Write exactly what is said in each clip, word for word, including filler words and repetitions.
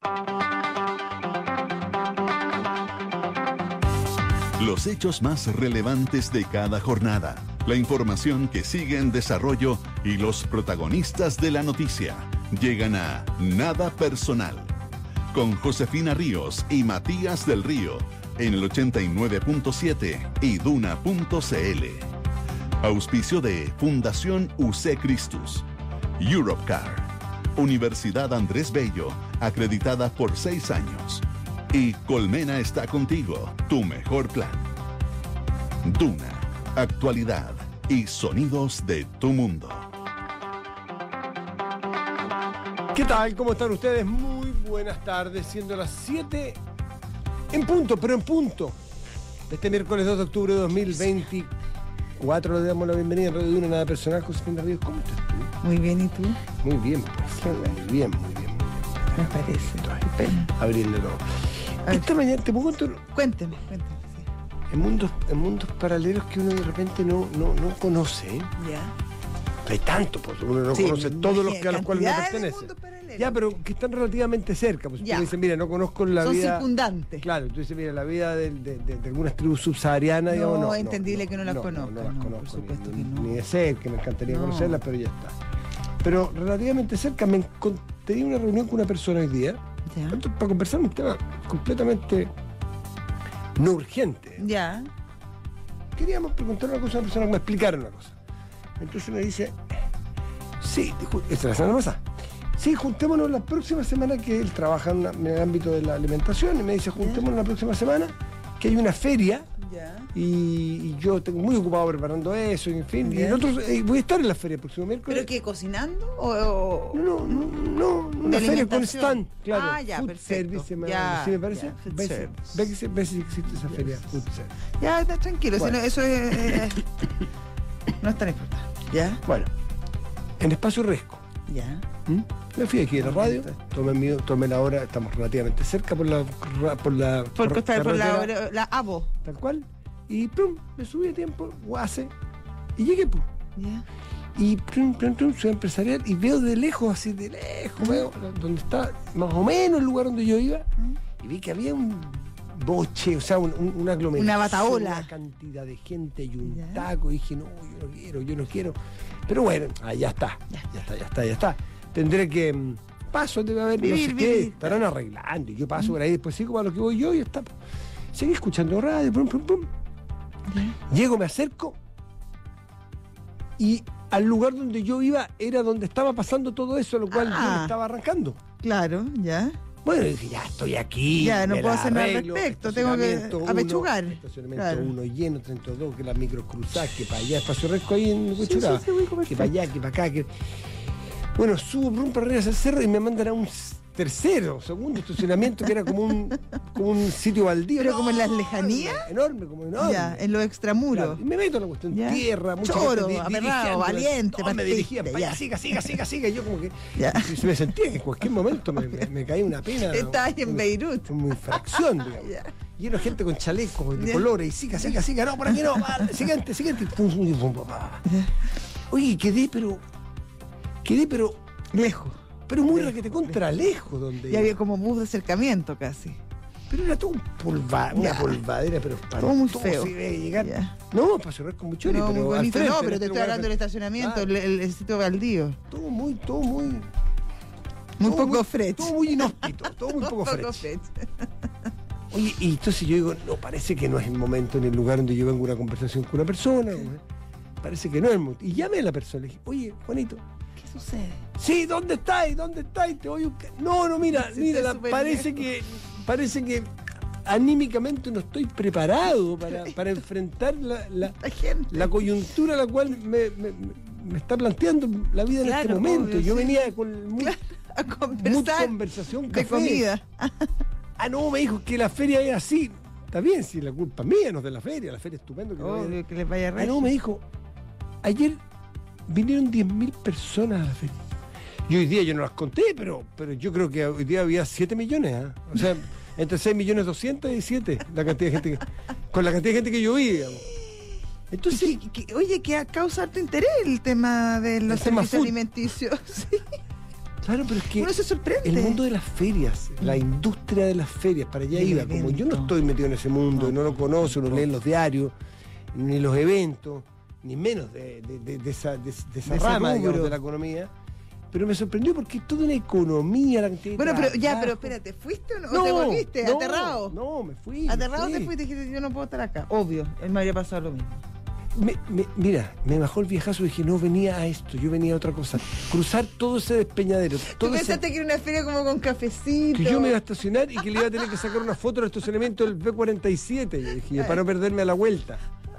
Los hechos más relevantes de cada jornada, la información que sigue en desarrollo y los protagonistas de la noticia llegan a Nada Personal con Josefina Ríos y Matías del Río en el ochenta y nueve punto siete y duna punto c l. Auspicio de Fundación U C Christus, Europcar, Universidad Andrés Bello, acreditada por seis años. Y Colmena está contigo, tu mejor plan. Duna, actualidad y sonidos de tu mundo. ¿Qué tal? ¿Cómo están ustedes? Muy buenas tardes, siendo las siete en punto, pero en punto. Este miércoles dos de octubre de dos mil veinticuatro le damos la bienvenida en Radio Duna, Nada Personal. Josefina Ríos, ¿cómo estás tú? Muy bien, ¿y tú? Muy bien, pues, muy bien, muy bien. Me parece. Abriendo todo. Esta mañana te pongo en Cuénteme, cuénteme, sí. En mundos, en mundos paralelos que uno de repente no, no, no conoce. ¿eh? Ya. Hay tanto, pues uno no Sí, conoce todos los que a los cuales no pertenece. Ya, pero que están relativamente cerca. Pues Ya. tú dices, mira, no conozco la Son vida. circundantes. Claro, tú dices, mira, la vida de, de, de, de algunas tribus subsaharianas, No, digamos, no. entendible que no las conozca, No, las no, conozco. por supuesto ni, que no. Ni de ser, que me encantaría No. conocerlas, pero ya está. Pero relativamente cerca, me encon- tenía una reunión con una persona hoy día Ya. para conversar un tema completamente no urgente. Ya. Queríamos preguntar una cosa a una persona que me explicara una cosa. Entonces me dice, sí, dijo, esta es la semana pasada. Sí, juntémonos la próxima semana, que él trabaja en, una- en el ámbito de la alimentación, y me dice, juntémonos la próxima semana, que hay una feria, Ya. y, y yo tengo muy ocupado preparando eso, y en fin, y Bien. nosotros eh, voy a estar en la feria el próximo miércoles. ¿Pero qué, cocinando? ¿O, o- No, no, no, no, ¿De una feria con alimentación? stand, claro. Ah, ya, food perfecto. service, se me, Ya, sí me parece. ya, food Ve- service. ve que se- ve si existe esa feria, food service. Ya, está tranquilo, Bueno. si no, eso es, eh, no es tan importante. ¿Ya? Bueno, en Espacio Resco. Ya. ¿Mm? Me fui aquí de la radio, tomé, mi, tomé la hora, estamos relativamente cerca por la ra- por la Por, car- costa- por carretera, la, la A B O. tal cual, y plum, me subí a tiempo, guase, y llegué, pues. Ya. Y plum, plum, plum, ciudad empresarial, y veo de lejos, así de lejos, veo donde está más o menos el lugar donde yo iba, y vi que había un boche, o sea, un, un, una aglomeración, Una bataola. una cantidad de gente y un Ya. taco, y dije, no, yo no quiero, yo no quiero. Pero bueno, ah, ya está, ya, está, ya está, ya está. Tendré que, mm, paso, debe haber, no Vivir, sé qué, vivir. estarán arreglando, y yo paso por ahí, después sigo para lo que voy yo, y está. Seguí escuchando radio, pum, pum, pum. Llego, me acerco, y al lugar donde yo iba era donde estaba pasando todo eso, lo cual yo Ah. me estaba arrancando. Claro, ya. Bueno, dije, ya estoy aquí. Ya, no me puedo la hacer nada al arreglo, respecto, tengo que estacionamiento uno, apechugar. Estacionamiento Claro. uno lleno, treinta y dos, que las micros cruzadas, que para allá, espacio resco ahí en Huechuraba, sí, sí, ubico que para allá, que para acá, que... Bueno, subo por un para arriba hacia el cerro y me mandan a un s- tercero, segundo estacionamiento, que era como un, como un sitio baldío. ¿Pero como en las enorme, lejanías? Enorme, como enorme. Ya, en los extramuros. Claro, y me meto en la cuestión Ya. tierra, mucha Choro, gente di- aperrado, dirigiéndome, valiente, todos me partista, dirigían para allá, ya. siga, siga, siga, siga, y yo como que Ya. y se me sentía que en cualquier momento me, me, me caía una pena. Estás en una- Beirut. Como infracción, digamos. Ya. Lleno de gente con chalecos de Ya. colores, y siga, siga, siga, no, por aquí no, va, siguiente, siguiente. Pum, pum, pum, pum, pa. Oye, quedé, pero, quedé, pero, Lejos. pero muy raquete contra lejos donde Y iba. había como bus de acercamiento casi. Pero era todo un polva, una Ya. polvadera, pero Todo muy espantoso, feo. y veía llegar. Ya. No, para cerrar con mucho No, muy pero al bonito. frente, No, en pero este te estoy lugar hablando del de- estacionamiento, Claro. el, el, el sitio baldío. Todo muy, todo muy. Muy todo poco fresh. Todo muy inhóspito, todo muy poco fresh. fresh. Oye, y entonces yo digo, no, parece que no es el momento ni el lugar donde yo vengo a una conversación con una persona. ¿no? Parece que no es el momento. Y llamé a la persona, le dije, oye, Juanito, ¿Qué sucede? sí, ¿dónde estáis? ¿Dónde estáis? Te voy a buscar. No, no, mira, Sí, mira, está la- súper parece lejos. que, parece que anímicamente no estoy preparado para, para enfrentar la, la, La gente. la coyuntura a la cual me, me- me- me está planteando la vida en este Claro, momento. obvio, yo sí. venía con muy, Claro, a mucha conversar conversación, de café. comida. Ah, no, me dijo que la feria es así. Está bien, si la culpa es mía, no es de la feria. La feria es estupendo. Que le vaya- Obvio que les vaya Ah, re. no, me dijo, ayer vinieron diez mil personas a la feria. Y hoy día yo no las conté, pero, pero yo creo que hoy día había siete millones. ¿ah? O sea, entre seis millones doscientos y siete, la cantidad de gente que, con la cantidad de gente que yo vi, digamos. Entonces, Y que- que- oye, que causa harto interés el tema de los El tema servicios food. alimenticios. Sí. Claro, pero es que Uno se sorprende. el mundo de las ferias, la industria de las ferias, para allá Del iba. Como yo no evento. estoy metido en ese mundo, No, no lo conozco, no tampoco. leen los diarios, ni los eventos, ni menos de, de- de- de esa, de, de esa De ese rama, digamos, rubro. de la economía. Pero me sorprendió porque es toda una economía la cantidad de Bueno, pero ya, trabajo. pero espérate, ¿fuiste o no? No, ¿O te volviste? no, ¿Aterrado? No, me fui. ¿Aterrado sí. te fuiste y dijiste, yo no puedo estar acá? Obvio, él me habría pasado lo mismo. Me- me- mira, me bajó el viejazo y dije, no venía a esto, yo venía a otra cosa. Cruzar todo ese despeñadero, ¿Tú todo ese... pensaste que era una feria como con cafecito? Que yo me iba a estacionar y que le iba a tener que sacar una foto del estacionamiento del B cuarenta y siete, yo dije, para no perderme a la vuelta.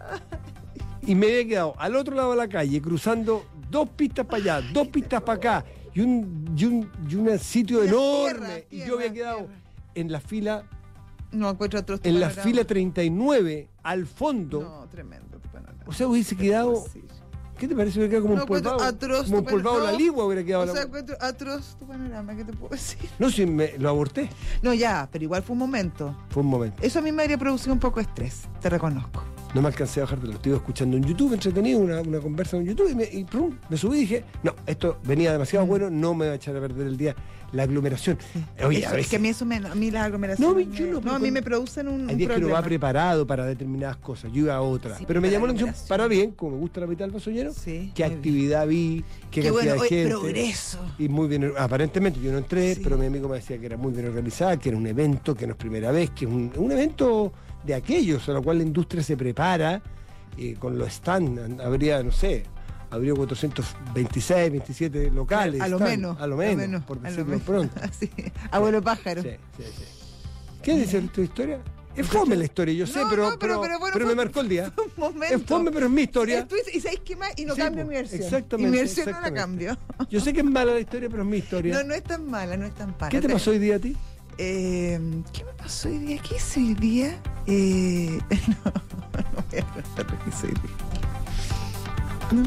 Y me había quedado al otro lado de la calle, cruzando dos pistas para allá, dos pistas para acá, y un, y un, y un sitio Tierra, enorme. y tierra, yo había quedado tierra. en la fila, No encuentro otro en la panorama. fila treinta y nueve, al fondo. No, tremendo tu panorama. O sea, hubiese ¿Qué te quedado. puedo decir? ¿Qué te parece? Hubiera quedado como No, un polvado. encuentro atroz Como un tu polvado panorama. la ligua hubiera quedado. O la- sea, encuentro atroz tu panorama, ¿qué te puedo decir? No, si me, lo aborté. No, ya, pero igual fue un momento. Fue un momento. Eso a mí me habría producido un poco de estrés, te reconozco. No me alcancé a bajar de lo estuve escuchando en YouTube, entretenido, una, una conversa en YouTube, y, me, y prum, me subí y dije, no, esto venía demasiado bueno, no me va a echar a perder el día, la aglomeración. Oye, Eso, a es veces que a mí eso me, a mí las aglomeraciones. No, yo me- no, pero a mí con- me producen un, hay un días que uno va problema. preparado para determinadas cosas, yo iba a otras. Sí, pero me para llamó la la atención, aglomeración. para bien, como me gusta la mitad del basoñero, Sí, qué muy bien. actividad vi, qué, Qué cantidad bueno, de oye, gente. progreso. Y muy bien, aparentemente yo no entré, Sí. pero mi amigo me decía que era muy bien organizada, que era un evento, que no es primera vez, que es un, un evento de aquellos a lo cual la industria se prepara, eh, con los stands, habría, no sé, habría cuatrocientos veintiséis, veintisiete locales. A lo stand, menos. A lo menos, por a lo decirlo menos. pronto. Sí, abuelo pájaro. Sí, sí, sí. ¿Qué dice tu historia? Es fome la historia, yo sé, No, pero, no, pero- pero bueno, pero me fue- marcó el día. fue un momento. Es fome, pero es mi historia. Esto es- ¿Y sabéis qué más? Y no Sí, cambio po, mi versión. exactamente, Y mi versión no la exactamente. cambio. Yo sé que es mala la historia, pero es mi historia. No, no es tan mala, no es tan mala. ¿Qué te pasó hoy día a ti? Eh, ¿Qué me pasó hoy día? ¿Qué hice hoy día? Eh, no, no voy a contar lo que hice hoy día. No.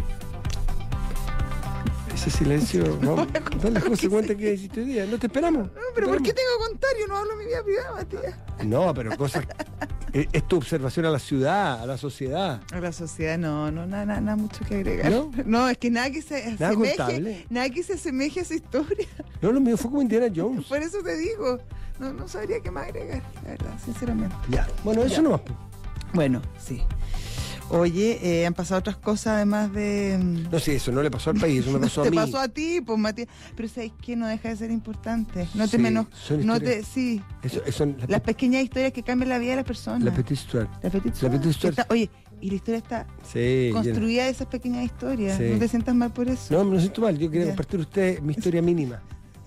Ese silencio, vamos, voy a contar dale, lo José, que cuenta hice. qué hiciste hoy día. No te esperamos. No, pero ¿por qué Esperamos. tengo que contar? Yo no hablo de mi vida privada, Matías. No, pero cosas. Es, es tu observación a la ciudad, a la sociedad. A la sociedad no, no, nada, nada, nada mucho que agregar. ¿No? No, es que nada que se Nada asemeje, contable. nada que se asemeje a esa historia. No, lo mío fue como Indiana Jones. Por eso te digo, no, no sabría qué más agregar, la verdad, sinceramente. Ya. Bueno, eso Ya. no más. pues. Bueno, sí. Oye, eh, han pasado otras cosas además de... mm, No, sí, eso no le pasó al país, eso me pasó a te mí. pasó a ti, pues Matías. Pero ¿sabes qué? No deja de ser importante. No te Sí, menos... son No te, historias. sí. Eso, eso, la, Las pequeñas historias que cambian la vida de las personas. la Petite Histoire. La petite La petite histoire. histoire. Está- Oye, y la historia está Sí. llena. construida de esas pequeñas historias. Sí. No te sientas mal por eso. No, me lo siento mal. Yo quería Ya. compartir usted mi historia mínima.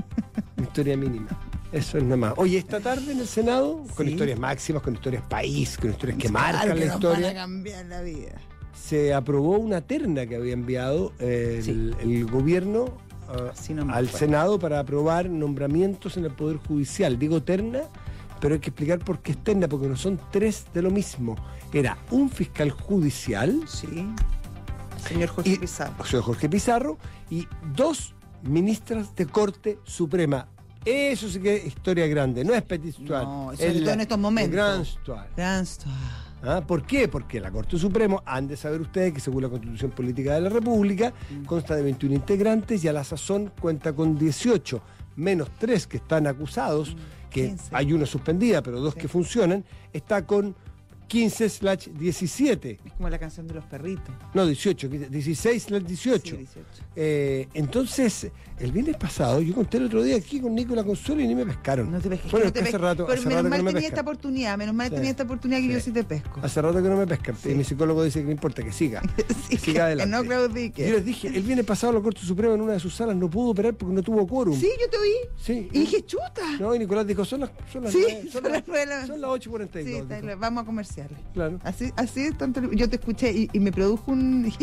Mi historia mínima. Eso es nada más. Oye, esta tarde en el Senado, con Sí. historias máximas, con historias país, con historias que Claro marcan que la nos van a historia, cambiar la vida. se aprobó una terna que había enviado eh, el, Sí. el gobierno ah, Sí, no me al acuerdo. Senado para aprobar nombramientos en el Poder Judicial. Digo terna, pero hay que explicar por qué es terna, porque no son tres de lo mismo. Era un fiscal judicial, Sí. Señor Jorge Y- Pizarro. o sea, Jorge Pizarro, y dos ministras de Corte Suprema. Eso sí que es historia grande, no es petit histoire. No, es sobre todo la- en estos momentos. la Grand histoire. Gran story. ¿Ah? ¿Por qué? Porque la Corte Suprema, han de saber ustedes que según la Constitución Política de la República, Mm. consta de veintiún integrantes y a la sazón cuenta con dieciocho, menos tres que están acusados, que quince. hay una suspendida, pero dos Sí. que funcionan, está con quince slash diecisiete. Es como la canción de los perritos. No, dieciocho, dieciséis slash dieciocho. Sí, dieciocho. Eh, entonces, el viernes pasado, yo conté el otro día aquí con Nicolás Consuelo y ni me pescaron. No te pesques. Bueno, no es te que hace pesques. rato, Pero hace menos rato que mal no me tenía esta pescan. oportunidad. Menos mal Sí. tenía esta oportunidad que Sí. yo sí te pesco. Hace rato que no me pescan. Sí. Y mi psicólogo dice que no importa, que siga. Sí, que siga que adelante. no Yo claudique. les dije, el viernes pasado la Corte Suprema en una de sus salas no pudo operar porque no tuvo quórum. Sí, yo te oí. Sí. Y dije, chuta. No, y Nicolás dijo, son las, son las, Sí, nueve, son son las, las nueve de la- son las ocho y cuarenta y Sí, dos. está, dijo. vamos a comerciales. Claro. Así, así es tanto. Yo te escuché y, y me produjo un.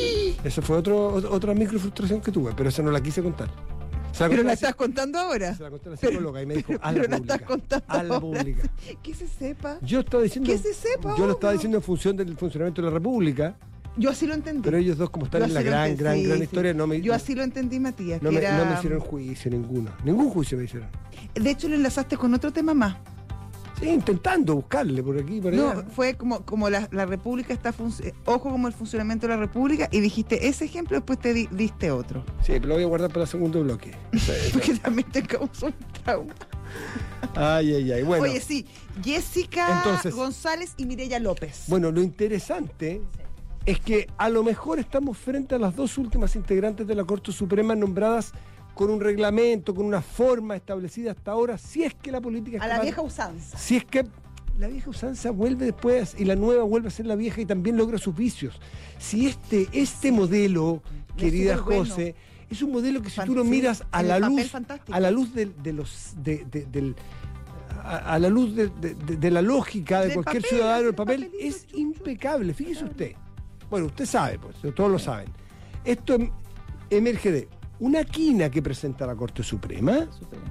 Esa fue otro, ot- otra micro frustración que tuve, pero esa no la quise contar. Se Pero conté la a estás contando ahora. Se la conté a la Pero- psicóloga y me dijo, pero- a la pero la pública. estás contando A la ahora. pública. Que se sepa. Yo estaba diciendo. Que se sepa, Yo lo estaba obvio. diciendo en función del funcionamiento de la República, Yo así lo entendí. pero ellos dos, como están Yo en la así lo gran, entendí, gran, sí, gran sí. historia, no me, Yo así lo entendí, Matías. no, que me, era... no me hicieron juicio ninguno. Ningún juicio me hicieron. De hecho, lo enlazaste con otro tema más. Sí, intentando buscarle por aquí y por allá. No, fue como, como la, la República está, func- ojo como el funcionamiento de la República, y dijiste ese ejemplo, después te di- diste otro. Sí, pero lo voy a guardar para el segundo bloque. Porque también te causó un trauma. Ay, ay, ay. Bueno, Oye, sí, Jessica Entonces- González y Mireya López. bueno, lo interesante es que a lo mejor estamos frente a las dos últimas integrantes de la Corte Suprema nombradas con un reglamento, con una forma establecida hasta ahora, si es que la política... a la está- vieja usanza. Si es que la vieja usanza vuelve después y la nueva vuelve a ser la vieja y también logra sus vicios. Si este, este modelo, Es querida superbueno. José, es un modelo que si tú lo Fan- miras a el la papel luz, fantástico. a la luz del- de, los de, de- del a, a la luz de, de- de- de la lógica de Del cualquier papel, ciudadano, el del papel papelito, es chuchu. impecable. Fíjese usted. Bueno, usted sabe, pues, todos lo saben. Esto em- emerge de una quina que presenta la Corte Suprema.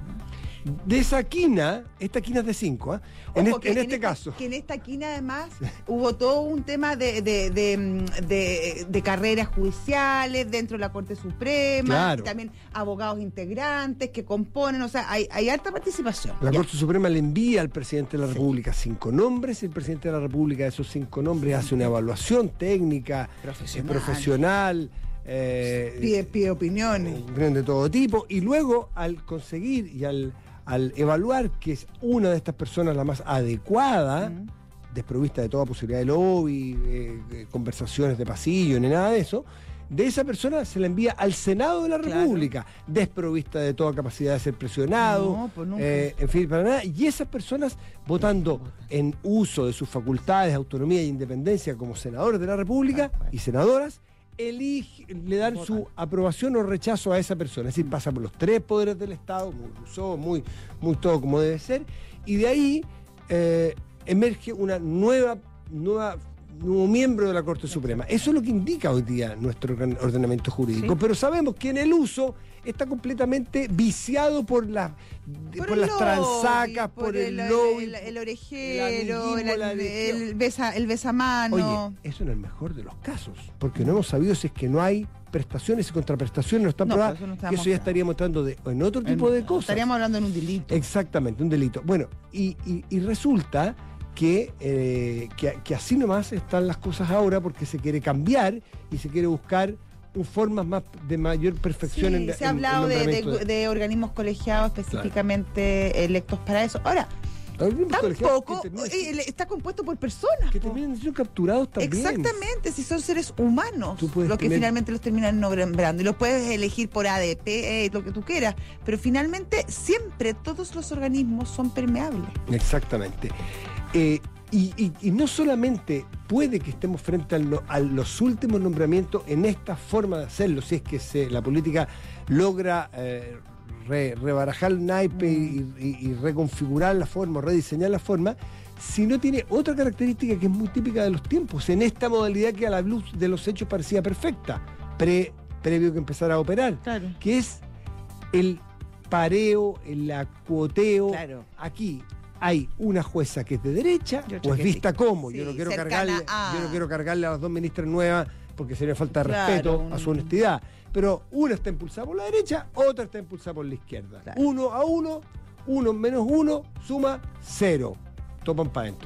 De esa quina, esta quina es de cinco, ¿ah? en, Ojo, este, que en este esta- caso. Que en esta quina además hubo todo un tema de, de, de, mm, de- de carreras judiciales dentro de la Corte Suprema, Claro. y también abogados integrantes que componen, o sea, hay, hay harta participación. La Ya. Corte Suprema le envía al presidente de la República cinco nombres y el presidente de la República de esos cinco nombres hace una evaluación técnica, Profesional. eh, profesional, eh, Pide, pide opiniones. de todo tipo, y luego al conseguir y al, al evaluar que es una de estas personas la más adecuada, Mm. desprovista de toda posibilidad de lobby, eh, eh, conversaciones de pasillo, ni nada de eso, de esa persona se la envía al Senado de la Claro. República, desprovista de toda capacidad de ser presionado, No, pues nunca. eh, en fin, para nada, y esas personas votando en uso de sus facultades, autonomía e independencia como senadores de la República Tal cual. y senadoras, elige, le dan Votan. su aprobación o rechazo a esa persona. Es decir, pasa por los tres poderes del Estado, muy Rousseau, muy, muy todo como debe ser, y de ahí eh, emerge una nueva, nueva nuevo miembro de la Corte Suprema. Eso es lo que indica hoy día nuestro organ- ordenamiento jurídico. Sí. Pero sabemos que en el uso está completamente viciado por, la, de- por, el las lobby, transacas, por, el, lobby. el, el el orejero, amiguismo, el, la el, adhesión. el besa, el besamano. Oye, eso en el mejor de los casos, porque no hemos sabido si es que no hay prestaciones y contraprestaciones, no están No, probadas, eso no está que eso ya mostrado. estaríamos entrando de, en otro tipo En- de cosas. Estaríamos hablando en un delito. Exactamente, un delito. Bueno, y, y- y resulta que, eh, que, que así nomás están las cosas ahora porque se quiere cambiar y se quiere buscar un- formas más de mayor perfección Sí, en, se ha en- hablado en de, nombramiento de- de organismos colegiados específicamente electos para eso. Ahora, Organismos colegiados tampoco que terminan eh, siendo- le- está compuesto por personas. que po. terminan siendo capturados también. Exactamente, si son seres humanos Tú puedes los que tener- finalmente los terminan nombrando, y los puedes elegir por A D P, eh, lo que tú quieras, pero finalmente siempre todos los organismos son permeables. Exactamente. Eh, y, y- y no solamente puede que estemos frente al no- a los últimos nombramientos en esta forma de hacerlo, si es que se, la política logra eh, re- rebarajar el naipe y, y- y reconfigurar la forma, rediseñar la forma, sino tiene otra característica que es muy típica de los tiempos, en esta modalidad que a la luz de los hechos parecía perfecta, pre, previo que empezara a operar, Claro. que es el pareo, el acuoteo. Claro. Aquí hay una jueza que es de derecha, Y otra o es que vista sí. como, Sí, yo no quiero cercana cargarle, a- yo no quiero cargarle a las dos ministras nuevas porque sería falta de Claro, respeto un- a su honestidad. Pero una está impulsada por la derecha, otra está impulsada por la izquierda. Claro. Uno a uno, uno menos uno, suma cero. Topan para adentro.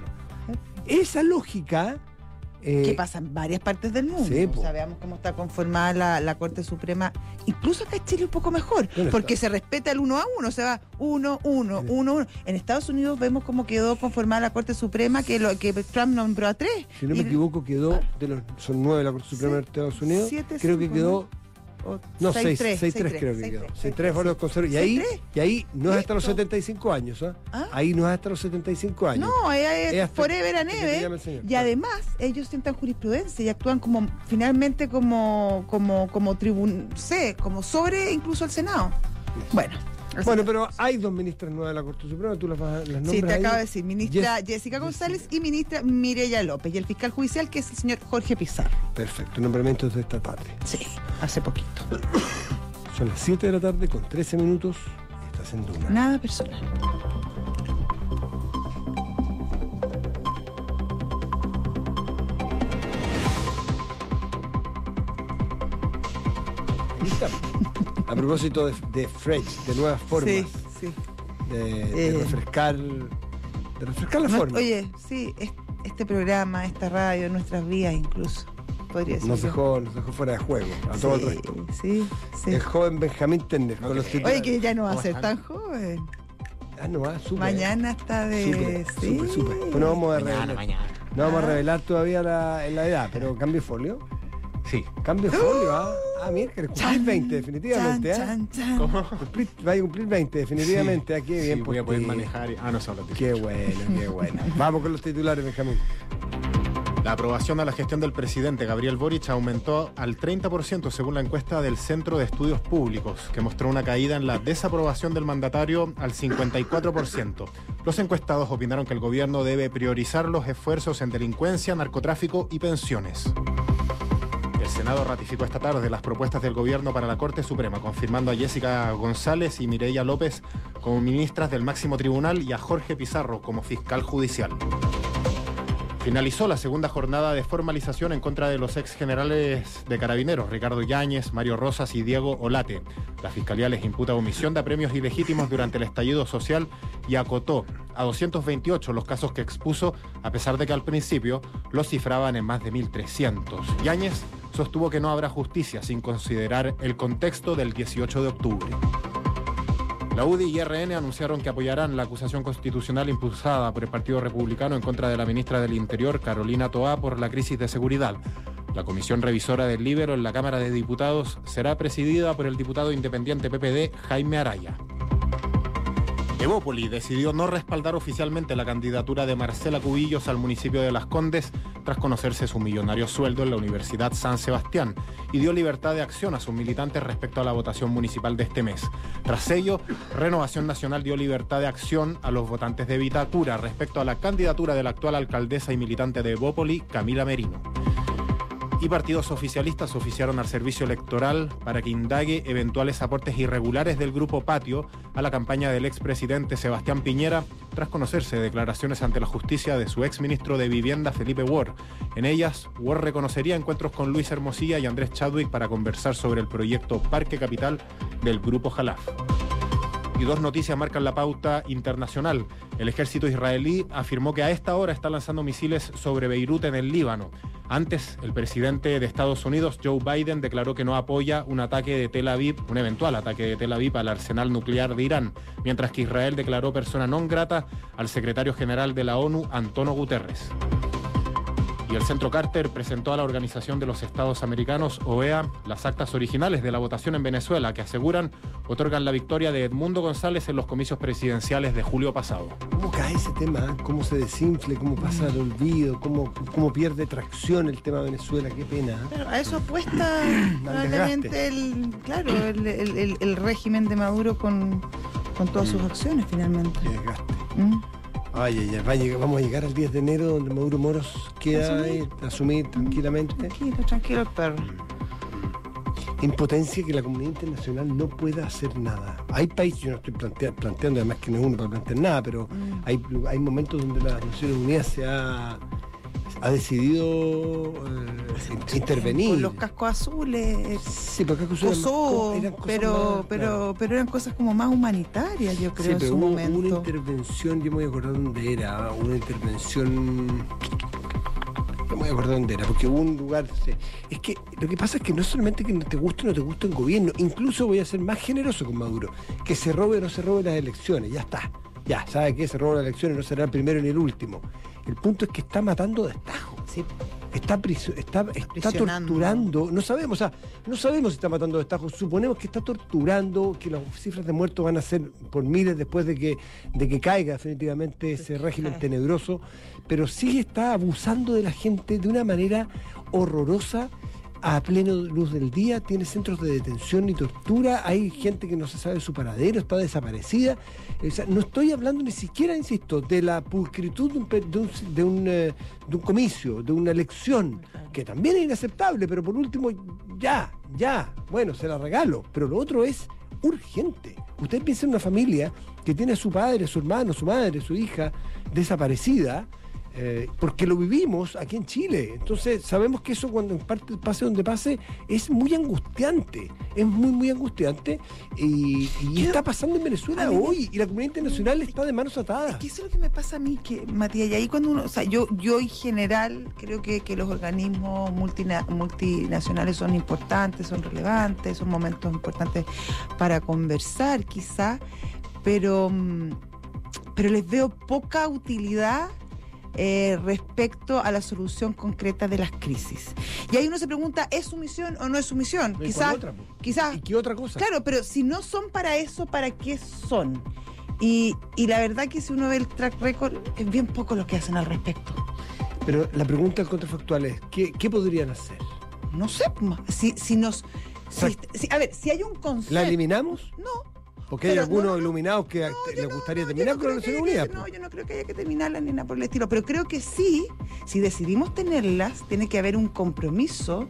Esa lógica. eh, Que pasa en varias partes del mundo. Sí, O po. sea, veamos cómo está conformada la, la Corte Suprema. Incluso acá en Chile un poco mejor, ¿Dónde porque está? se respeta el uno a uno, se va uno, uno, Sí. uno, uno. En Estados Unidos vemos cómo quedó conformada la Corte Suprema, que, lo, que Trump nombró a tres. Si no me Y- equivoco, quedó, de los, son nueve la Corte Suprema de Estados Unidos, siete, creo que cinco, quedó, o no, seis, seis, tres, seis, seis, tres tres, creo que seis, quedó. tres, seis, seis, tres fueron los sí. conservadores. Y seis, ahí, tres. y ahí no es hasta los Listo. setenta y cinco años, ¿ah? ¿Ah? Ahí no es hasta los setenta y cinco años. No, es, Es es hasta forever and que te llame ever. el señor, Y claro. además, ellos sientan jurisprudencia y actúan como, finalmente, como, como, como tribun, sé, como sobre incluso el Senado. Bueno. así Bueno, que- pero hay dos ministras nuevas de la Corte Suprema, tú las, vas- las nombras Sí, te ahí. acabo de decir, ministra Yes- Jessica González y ministra Mireya López, y el fiscal judicial, que es el señor Jorge Pizarro. Perfecto, nombramientos de esta tarde. Sí, hace poquito. Son las siete de la tarde con trece minutos y estás en Duna. Nada personal. ¿Lista? A propósito de, de fresh, de nuevas formas Sí, sí. de, de Eh. refrescar de refrescar la No, forma. oye, sí, es- este programa, esta radio, nuestras vías incluso, podría ser. Nos dejó, nos dejó fuera de juego a todo el Sí, resto. sí, sí. El joven Benjamín Tenner No con los creo. titulares. Oye, que ya no va a ¿Cómo ser están? tan joven. Ah, no, ah, súper. Mañana está de. Súper, sí. súper, súper. Pues no vamos a Mañana, revelar, mañana. no vamos a Ah. revelar todavía la, la edad, pero cambio de folio. Sí. Cambio de folio, ¿ah? Ah, mira, que cumplir Chan, veinte, definitivamente, ¿ah? chan, chan, chan. ¿Cómo? Cumplir- Vaya a cumplir veinte, definitivamente. Aquí Sí, bien voy a poder por ti. manejar. y- Ah, no son los Qué bueno, qué bueno. Vamos con los titulares, Benjamín. La aprobación a la gestión del presidente Gabriel Boric aumentó al treinta por ciento según la encuesta del Centro de Estudios Públicos, que mostró una caída en la desaprobación del mandatario al cincuenta y cuatro por ciento. Los encuestados opinaron que el gobierno debe priorizar los esfuerzos en delincuencia, narcotráfico y pensiones. El Senado ratificó esta tarde las propuestas del gobierno para la Corte Suprema, confirmando a Jessica González y Mireya López como ministras del máximo tribunal y a Jorge Pizarro como fiscal judicial. Finalizó la segunda jornada de formalización en contra de los ex generales de Carabineros, Ricardo Yáñez, Mario Rosas y Diego Olate. La Fiscalía les imputa omisión de apremios ilegítimos durante el estallido social y acotó a doscientos veintiocho los casos que expuso, a pesar de que al principio los cifraban en más de mil trescientos. Yáñez sostuvo que no habrá justicia sin considerar el contexto del dieciocho de octubre. La U D I y R N anunciaron que apoyarán la acusación constitucional impulsada por el Partido Republicano en contra de la ministra del Interior, Carolina Toá, por la crisis de seguridad. La comisión revisora del Líbero en la Cámara de Diputados será presidida por el diputado independiente P P D, Jaime Araya. Evópoli decidió no respaldar oficialmente la candidatura de Marcela Cubillos al municipio de Las Condes tras conocerse su millonario sueldo en la Universidad San Sebastián y dio libertad de acción a sus militantes respecto a la votación municipal de este mes. Tras ello, Renovación Nacional dio libertad de acción a los votantes de Vitacura respecto a la candidatura de la actual alcaldesa y militante de Evópoli, Camila Merino. Y partidos oficialistas oficiaron al servicio electoral para que indague eventuales aportes irregulares del Grupo Patio a la campaña del expresidente Sebastián Piñera, tras conocerse declaraciones ante la justicia de su exministro de Vivienda, Felipe Ward. En ellas, Ward reconocería encuentros con Luis Hermosilla y Andrés Chadwick para conversar sobre el proyecto Parque Capital del Grupo Jalaf. Y dos noticias marcan la pauta internacional. El ejército israelí afirmó que a esta hora está lanzando misiles sobre Beirut en el Líbano. Antes, el presidente de Estados Unidos, Joe Biden, declaró que no apoya un ataque de Tel Aviv, un eventual ataque de Tel Aviv al arsenal nuclear de Irán, mientras que Israel declaró persona non grata al secretario general de la ONU, Antonio Guterres. Y el Centro Carter presentó a la Organización de los Estados Americanos, O E A, las actas originales de la votación en Venezuela, que aseguran otorgan la victoria de Edmundo González en los comicios presidenciales de julio pasado. ¿Cómo cae ese tema? ¿Cómo se desinfle? ¿Cómo pasa el olvido? ¿Cómo, cómo pierde tracción el tema de Venezuela? Qué pena. Claro, a eso apuesta probablemente desgaste. el, claro, el, el- el- el régimen de Maduro con, con todas sus acciones finalmente. Qué desgaste. ¿Mm? Ay, ay, ay, va a llegar- vamos a llegar al diez de enero donde Maduro Moros queda Asumir. ahí, asumir tranquilamente. Tranquilo, tranquilo el perro. Impotencia que la comunidad internacional no pueda hacer nada. Hay países, yo no estoy plantea- planteando, además que no es uno para plantear nada, pero Mm. hay, hay momentos donde las Naciones Unidas se ha, ha decidido eh, intervenir. Con los cascos azules. Sí, porque acá eran Kosovo, co- eran cosas pero, más, pero, claro. pero eran cosas como más humanitarias, yo creo, Sí, en pero su hubo momento. una intervención, yo me voy a acordar dónde era, una intervención, no me voy a acordar dónde era, porque hubo un lugar, sí. Es que lo que pasa es que no solamente que no te guste o no te guste un gobierno, incluso voy a ser más generoso con Maduro, que se robe o no se robe las elecciones, ya está, ya, sabe que se roba las elecciones, no será el primero ni el último. El punto es que está matando de destajo. Sí. Está, priso- está, está Prisionando. torturando, no sabemos, o sea, no sabemos si está matando de destajo, suponemos que está torturando, que las cifras de muertos van a ser por miles después de que, de que caiga definitivamente ese régimen cae. tenebroso, pero sí está abusando de la gente de una manera horrorosa a pleno luz del día, tiene centros de detención y tortura, hay gente que no se sabe su paradero, está desaparecida. O sea, no estoy hablando ni siquiera, insisto, de la pulcritud de un, pe- de un, de un, eh, de un comicio, de una elección, que también es inaceptable, pero por último, ya, ya, bueno, se la regalo, pero lo otro es urgente. Usted piensa en una familia que tiene a su padre, su hermano, su madre, su hija desaparecida. Eh, porque lo vivimos aquí en Chile. Entonces sabemos que eso, cuando en parte pase donde pase, es muy angustiante, es muy muy angustiante, y, y está pasando en Venezuela mí, hoy, y la comunidad internacional está de manos atadas. Es que eso es lo que me pasa a mí, que Matías, y ahí cuando uno, o sea, yo yo en general creo que, que los organismos multina, multinacionales son importantes, son relevantes, son momentos importantes para conversar quizá, pero pero les veo poca utilidad Eh, respecto a la solución concreta de las crisis. Y ahí uno se pregunta, ¿es su misión o no es su misión? Quizás, quizás. ¿Y qué otra cosa? Claro, pero si no son para eso, ¿para qué son? Y, y la verdad que si uno ve el track record, es bien poco lo que hacen al respecto. Pero la pregunta contrafactual es, ¿qué, qué podrían hacer? No sé, si, si nos... Si, si, a ver, si hay un consenso... ¿La eliminamos? No. Porque hay pero, algunos no, no, iluminados que no, les no, gustaría no, terminar no con las Naciones Unidas. No, yo no creo que haya que terminarlas ni nada por el estilo, pero creo que sí, si decidimos tenerlas, tiene que haber un compromiso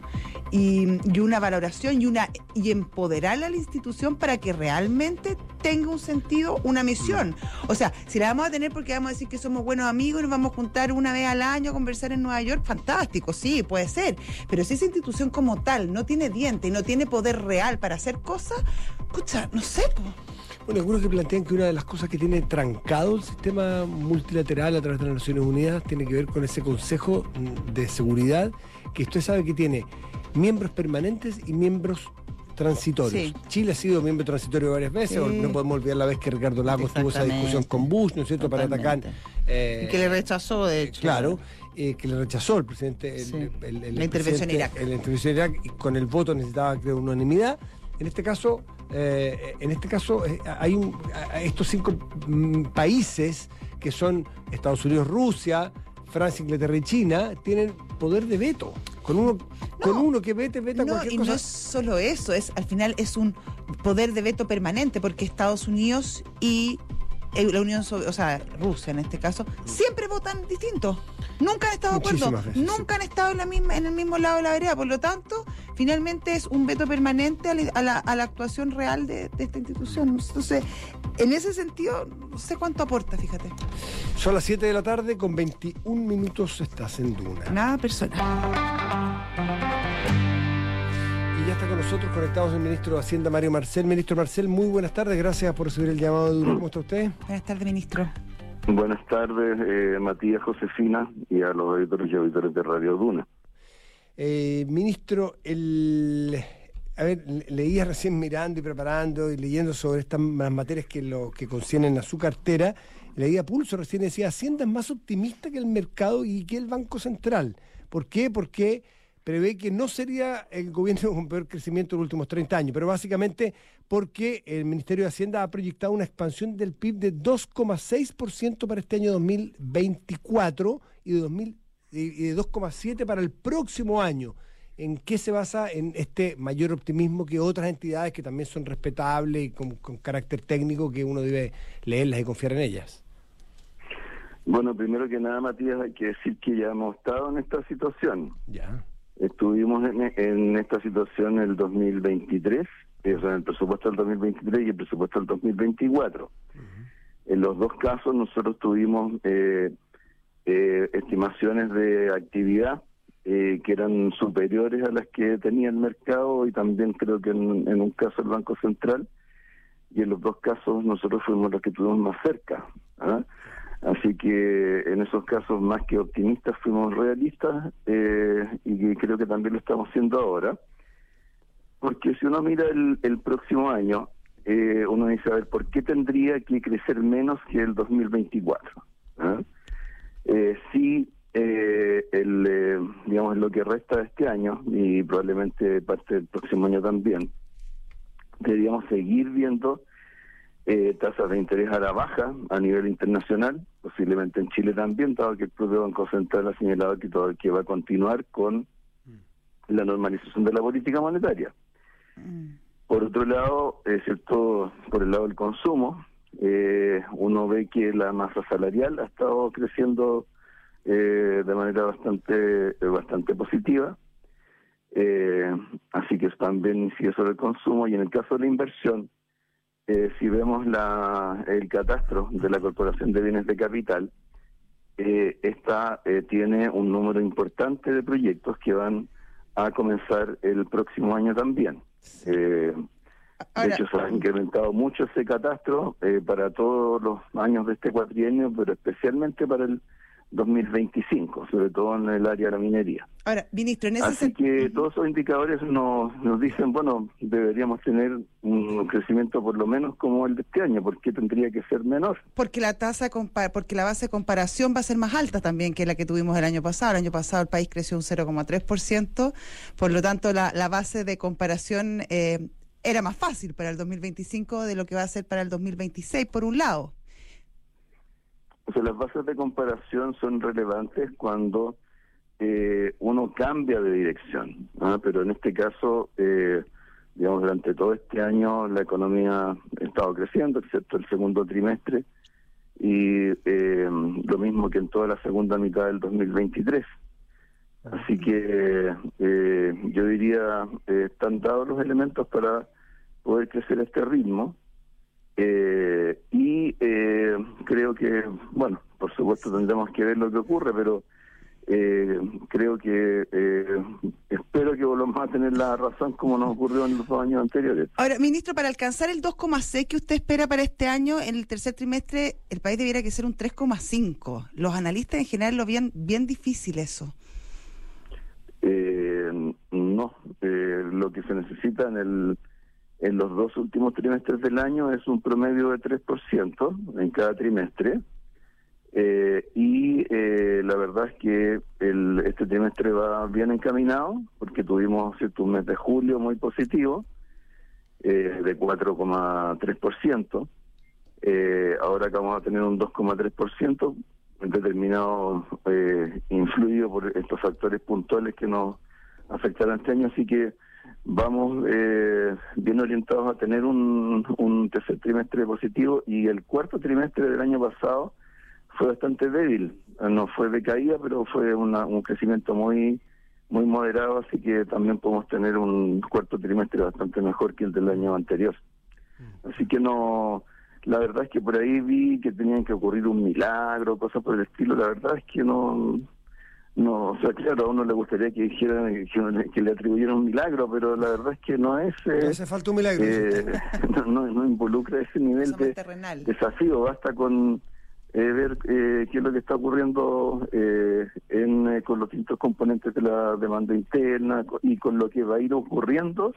y, y una valoración y una y empoderar a la institución para que realmente tenga un sentido, una misión. O sea, si la vamos a tener porque vamos a decir que somos buenos amigos y nos vamos a juntar una vez al año a conversar en Nueva York, fantástico, sí, puede ser. Pero si esa institución como tal no tiene diente y no tiene poder real para hacer cosas, escucha, no sé, po. Bueno, algunos que plantean que una de las cosas que tiene trancado el sistema multilateral a través de las Naciones Unidas tiene que ver con ese Consejo de Seguridad, que usted sabe que tiene miembros permanentes y miembros transitorios. Sí. Chile ha sido miembro transitorio varias veces, sí. No podemos olvidar la vez que Ricardo Lagos tuvo esa discusión con Bush, ¿no es cierto?, totalmente. Para atacar... Eh, y que le rechazó, de hecho. Claro, eh, que le rechazó el presidente... El, sí. el, el, el la intervención en Irak. La intervención en Irak, y con el voto necesitaba, creo, unanimidad. En este caso... Eh, en este caso eh, hay un, estos cinco mm, países que son Estados Unidos, Rusia, Francia, Inglaterra y China, tienen poder de veto. Con uno, no, con uno que vete, veta no, cualquier y cosa. No es solo eso, es al final es un poder de veto permanente, porque Estados Unidos y la Unión Soviética, o sea, Rusia en este caso, siempre votan distinto. Nunca han estado de acuerdo, veces, nunca sí. han estado en, la misma, en el mismo lado de la vereda. Por lo tanto, finalmente es un veto permanente a la, a la, a la actuación real de, de esta institución. Entonces, en ese sentido, no sé cuánto aporta, fíjate. Son las siete de la tarde, con veintiún minutos estás en Duna. Nada personal. Y ya está con nosotros conectados el ministro de Hacienda, Mario Marcel. Ministro Marcel, muy buenas tardes, gracias por recibir el llamado de Duna. ¿Cómo está usted? Buenas tardes, ministro. Buenas tardes, eh, Matías, Josefina, y a los auditores y auditores de Radio Duna. Eh, ministro, el, a ver, leía recién mirando y preparando y leyendo sobre estas materias que lo que conciernen a su cartera. Leía Pulso recién, decía, Hacienda es más optimista que el mercado y que el Banco Central. ¿Por qué? Porque prevé que no sería el gobierno con peor crecimiento en los últimos treinta años, pero básicamente porque el Ministerio de Hacienda ha proyectado una expansión del P I B de dos coma seis por ciento para este año dos mil veinticuatro y de, dos mil, y de dos coma siete por ciento para el próximo año. ¿En qué se basa en este mayor optimismo que otras entidades que también son respetables y con, con carácter técnico que uno debe leerlas y confiar en ellas? Bueno, primero que nada, Matías, hay que decir que ya hemos estado en esta situación. Ya. Estuvimos en, en esta situación el dos mil veintitrés, o sea, en el presupuesto del dos mil veintitrés y el presupuesto del dos mil veinticuatro. Uh-huh. En los dos casos nosotros tuvimos eh, eh, estimaciones de actividad eh, que eran superiores a las que tenía el mercado, y también creo que en, en un caso el Banco Central, y en los dos casos nosotros fuimos los que estuvimos más cerca, ¿ah? Así que en esos casos, más que optimistas, fuimos realistas, eh, y creo que también lo estamos haciendo ahora, porque si uno mira el, el próximo año, eh, uno dice, a ver, ¿por qué tendría que crecer menos que el dos mil veinticuatro? ¿Ah? Eh, sí, eh, el, eh, digamos, lo que resta de este año, y probablemente parte del próximo año también, deberíamos seguir viendo Eh, tasas de interés a la baja a nivel internacional, posiblemente en Chile también, dado que el propio Banco Central ha señalado que, todo, que va a continuar con la normalización de la política monetaria. Mm. Por otro lado, es cierto, por el lado del consumo, eh, uno ve que la masa salarial ha estado creciendo eh, de manera bastante, eh, bastante positiva, eh, así que también incide sobre el consumo, y en el caso de la inversión, Eh, si vemos la, el catastro de la Corporación de Bienes de Capital, eh, esta eh, tiene un número importante de proyectos que van a comenzar el próximo año también. Eh, Ahora, de hecho, se ha incrementado mucho ese catastro eh, para todos los años de este cuatrienio, pero especialmente para el dos mil veinticinco, sobre todo en el área de la minería. ahora, ministro, en ese Así sentido, que todos esos indicadores nos, nos dicen, bueno, deberíamos tener un crecimiento por lo menos como el de este año. ¿Por qué tendría que ser menor? porque la tasa compa- porque la base de comparación va a ser más alta también que la que tuvimos el año pasado. El año pasado el país creció un cero coma tres por ciento, por lo tanto la, la base de comparación eh, era más fácil para el dos mil veinticinco de lo que va a ser para el dos mil veintiséis, por un lado. O sea, las bases de comparación son relevantes cuando eh, uno cambia de dirección, ¿no? Pero en este caso, eh, digamos, durante todo este año la economía ha estado creciendo, excepto el segundo trimestre, y eh, lo mismo que en toda la segunda mitad del dos mil veintitrés. Así que eh, yo diría, eh, están dados los elementos para poder crecer a este ritmo. Eh, y eh, creo que, bueno, por supuesto tendremos que ver lo que ocurre, pero eh, creo que eh, espero que volvamos a tener la razón como nos ocurrió en los dos años anteriores. Ahora, ministro, para alcanzar el dos coma seis que usted espera para este año, en el tercer trimestre, el país debiera que ser un tres coma cinco. Los analistas en general lo ven bien difícil eso. Eh, no, eh, lo que se necesita en el en los dos últimos trimestres del año es un promedio de tres por ciento en cada trimestre. Eh, y eh, la verdad es que el, este trimestre va bien encaminado, porque tuvimos cierto un mes de julio muy positivo, eh, de cuatro coma tres por ciento. Eh, ahora que vamos a tener un dos coma tres por ciento, determinado, eh, influido por estos factores puntuales que nos afectarán este año, así que vamos eh, bien orientados a tener un, un tercer trimestre positivo, y el cuarto trimestre del año pasado fue bastante débil, no fue de caída, pero fue una, un crecimiento muy muy moderado, así que también podemos tener un cuarto trimestre bastante mejor que el del año anterior. Así que no, la verdad es que por ahí vi que tenían que ocurrir un milagro, cosas por el estilo. La verdad es que no, no, o sea, claro, a uno le gustaría que dijeran que, que le atribuyeran un milagro, pero la verdad es que no es, eh, No hace falta un milagro. eh, no, no, no involucra ese nivel Eso más de terrenal. desafío. Basta con eh, ver eh, qué es lo que está ocurriendo eh, en, eh, con los distintos componentes de la demanda interna co- y con lo que va a ir ocurriendo,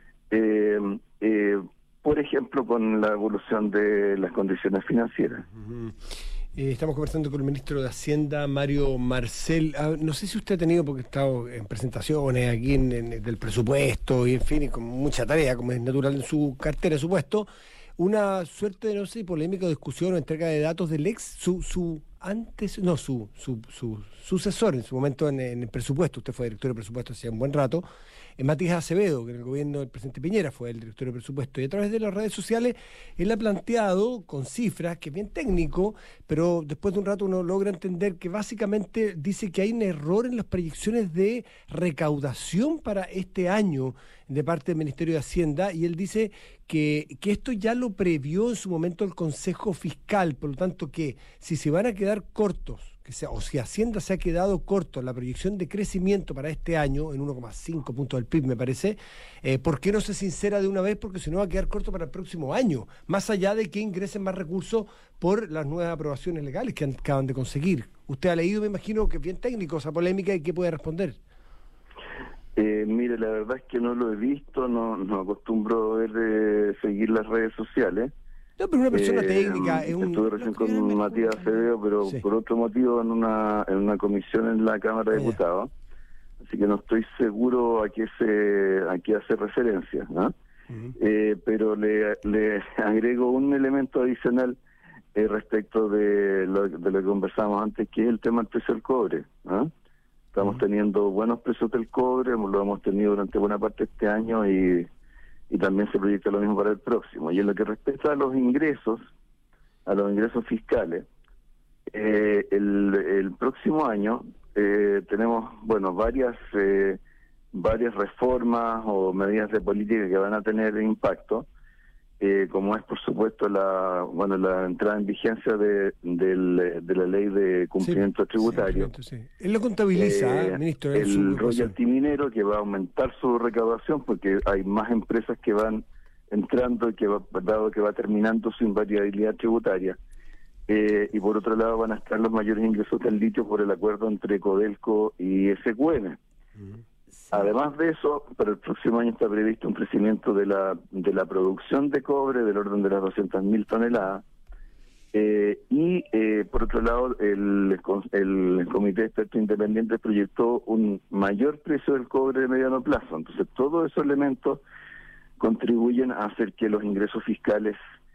eh, eh, por ejemplo, con la evolución de las condiciones financieras. Ujú. Eh, estamos conversando con el ministro de Hacienda, Mario Marcel. Ah, no sé si usted ha tenido, porque ha estado en presentaciones aquí en, en- del presupuesto y en fin, y con mucha tarea, como es natural en su cartera de su puesto, una suerte de, no sé, polémica o discusión o entrega de datos del ex, su, su antes, no, su, su, su sucesor en su momento en, en el presupuesto. Usted fue director de presupuesto hace un buen rato. eh, Matías Acevedo, que en el gobierno del presidente Piñera fue el director de presupuesto, y a través de las redes sociales él ha planteado con cifras, que es bien técnico, pero después de un rato uno logra entender que básicamente dice que hay un error en las proyecciones de recaudación para este año de parte del Ministerio de Hacienda, y él dice que, que esto ya lo previó en su momento el Consejo Fiscal, por lo tanto que si se van a quedar cortos, que sea, o si Hacienda se ha quedado corto en la proyección de crecimiento para este año, en uno coma cinco puntos del P I B me parece, eh, ¿por qué no se sincera de una vez? Porque si no va a quedar corto para el próximo año, más allá de que ingresen más recursos por las nuevas aprobaciones legales que han- acaban de conseguir. Usted ha leído, me imagino, que es bien técnico esa polémica, y qué puede responder. Eh, mire, la verdad es que no lo he visto, no, no acostumbro a ver, eh, seguir las redes sociales. No, pero una persona Eh, técnica es un... Estuve recién Lo escribieron en con Mercurio Matías también. Acevedo, pero Sí. por otro motivo en una en una comisión en la Cámara de Ah, ya. Diputados, así que no estoy seguro a qué se a qué hace referencia, ¿no? Ujú. Eh, pero le, le agrego un elemento adicional eh, respecto de lo, de lo que conversamos antes, que es el tema del precio del cobre, ¿no? Estamos Ujú. teniendo buenos precios del cobre, lo hemos tenido durante buena parte de este año, y, y también se proyecta lo mismo para el próximo. Y en lo que respecta a los ingresos, a los ingresos fiscales, eh, el, el próximo año eh, tenemos, bueno, varias eh, varias reformas o medidas de política que van a tener impacto. eh, como es por supuesto la bueno la entrada en vigencia de, del, de la ley de cumplimiento sí, tributario. Sí, sí. Él lo contabiliza, eh, ministro. El royalty minero, que va a aumentar su recaudación porque hay más empresas que van entrando y que va, dado que va terminando su invariabilidad tributaria. Eh, y por otro lado van a estar los mayores ingresos del litio por el acuerdo entre Codelco y S Q M. Uh-huh. Sí. Además de eso, para el próximo año está previsto un crecimiento de la de la producción de cobre del orden de las doscientas mil toneladas. Eh, y eh, por otro lado, el, el Comité de Expertos Independientes proyectó un mayor precio del cobre de mediano plazo. Entonces, todos esos elementos contribuyen a hacer que los ingresos fiscales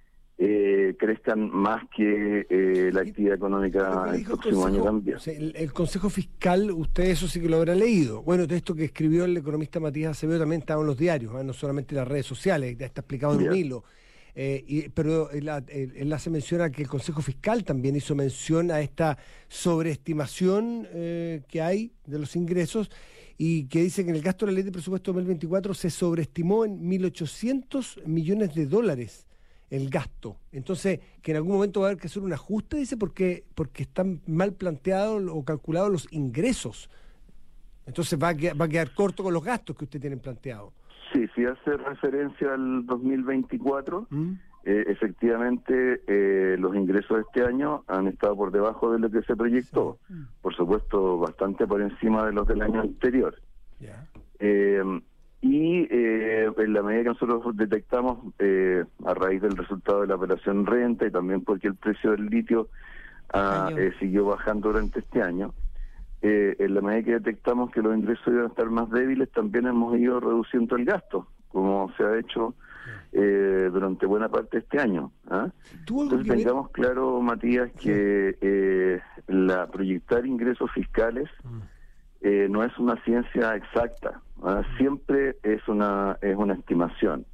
eh, crezcan más que eh, la actividad económica el próximo año también. O sea, el, el Consejo Fiscal, usted eso sí que lo habrá leído. Bueno, de esto que escribió el economista Matías Acevedo también estaba en los diarios, ¿eh? No solamente en las redes sociales, ya está explicado en Bien. un hilo. Eh, y, pero él, él, él hace mención a que el Consejo Fiscal también hizo mención a esta sobreestimación eh, que hay de los ingresos y que dice que en el gasto de la ley de presupuesto dos mil veinticuatro se sobreestimó en mil ochocientos millones de dólares el gasto. Entonces, que en algún momento va a haber que hacer un ajuste, dice, porque porque están mal planteados o calculados los ingresos. Entonces va a quedar, va a quedar corto con los gastos que usted tiene planteado. Sí, si hace referencia al dos mil veinticuatro, ¿Mm? eh, efectivamente eh, los ingresos de este año han estado por debajo de lo que se proyectó. Sí. Por supuesto, bastante por encima de los del año anterior. Yeah. Eh, y eh, en la medida que nosotros detectamos, eh, a raíz del resultado de la operación renta y también porque el precio del litio ah, eh, siguió bajando durante este año, Eh, en la medida que detectamos que los ingresos iban a estar más débiles, también hemos ido reduciendo el gasto, como se ha hecho eh, durante buena parte de este año. ¿ah? Entonces tengamos claro, Matías, que eh, la proyectar ingresos fiscales eh, no es una ciencia exacta, ¿ah? Siempre es una es una estimación.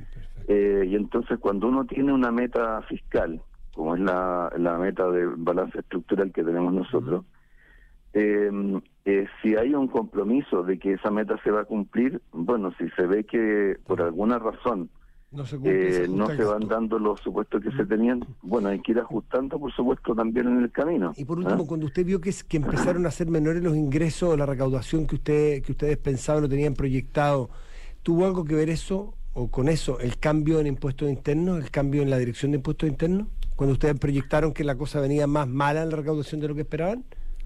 Eh, y entonces cuando uno tiene una meta fiscal, como es la, la meta de balance estructural que tenemos nosotros, Eh, eh, si hay un compromiso de que esa meta se va a cumplir, bueno, si se ve que por alguna razón no se, cumple, eh, no se van dando los supuestos que se tenían, bueno, hay que ir ajustando, por supuesto, también en el camino. Y por último, ¿eh? Cuando usted vio que, que empezaron a ser menores los ingresos, la recaudación que usted que ustedes pensaban o tenían proyectado, ¿tuvo algo que ver eso o con eso, el cambio en impuestos internos, el cambio en la dirección de impuestos internos? Cuando ustedes proyectaron que la cosa venía más mala en la recaudación de lo que esperaban.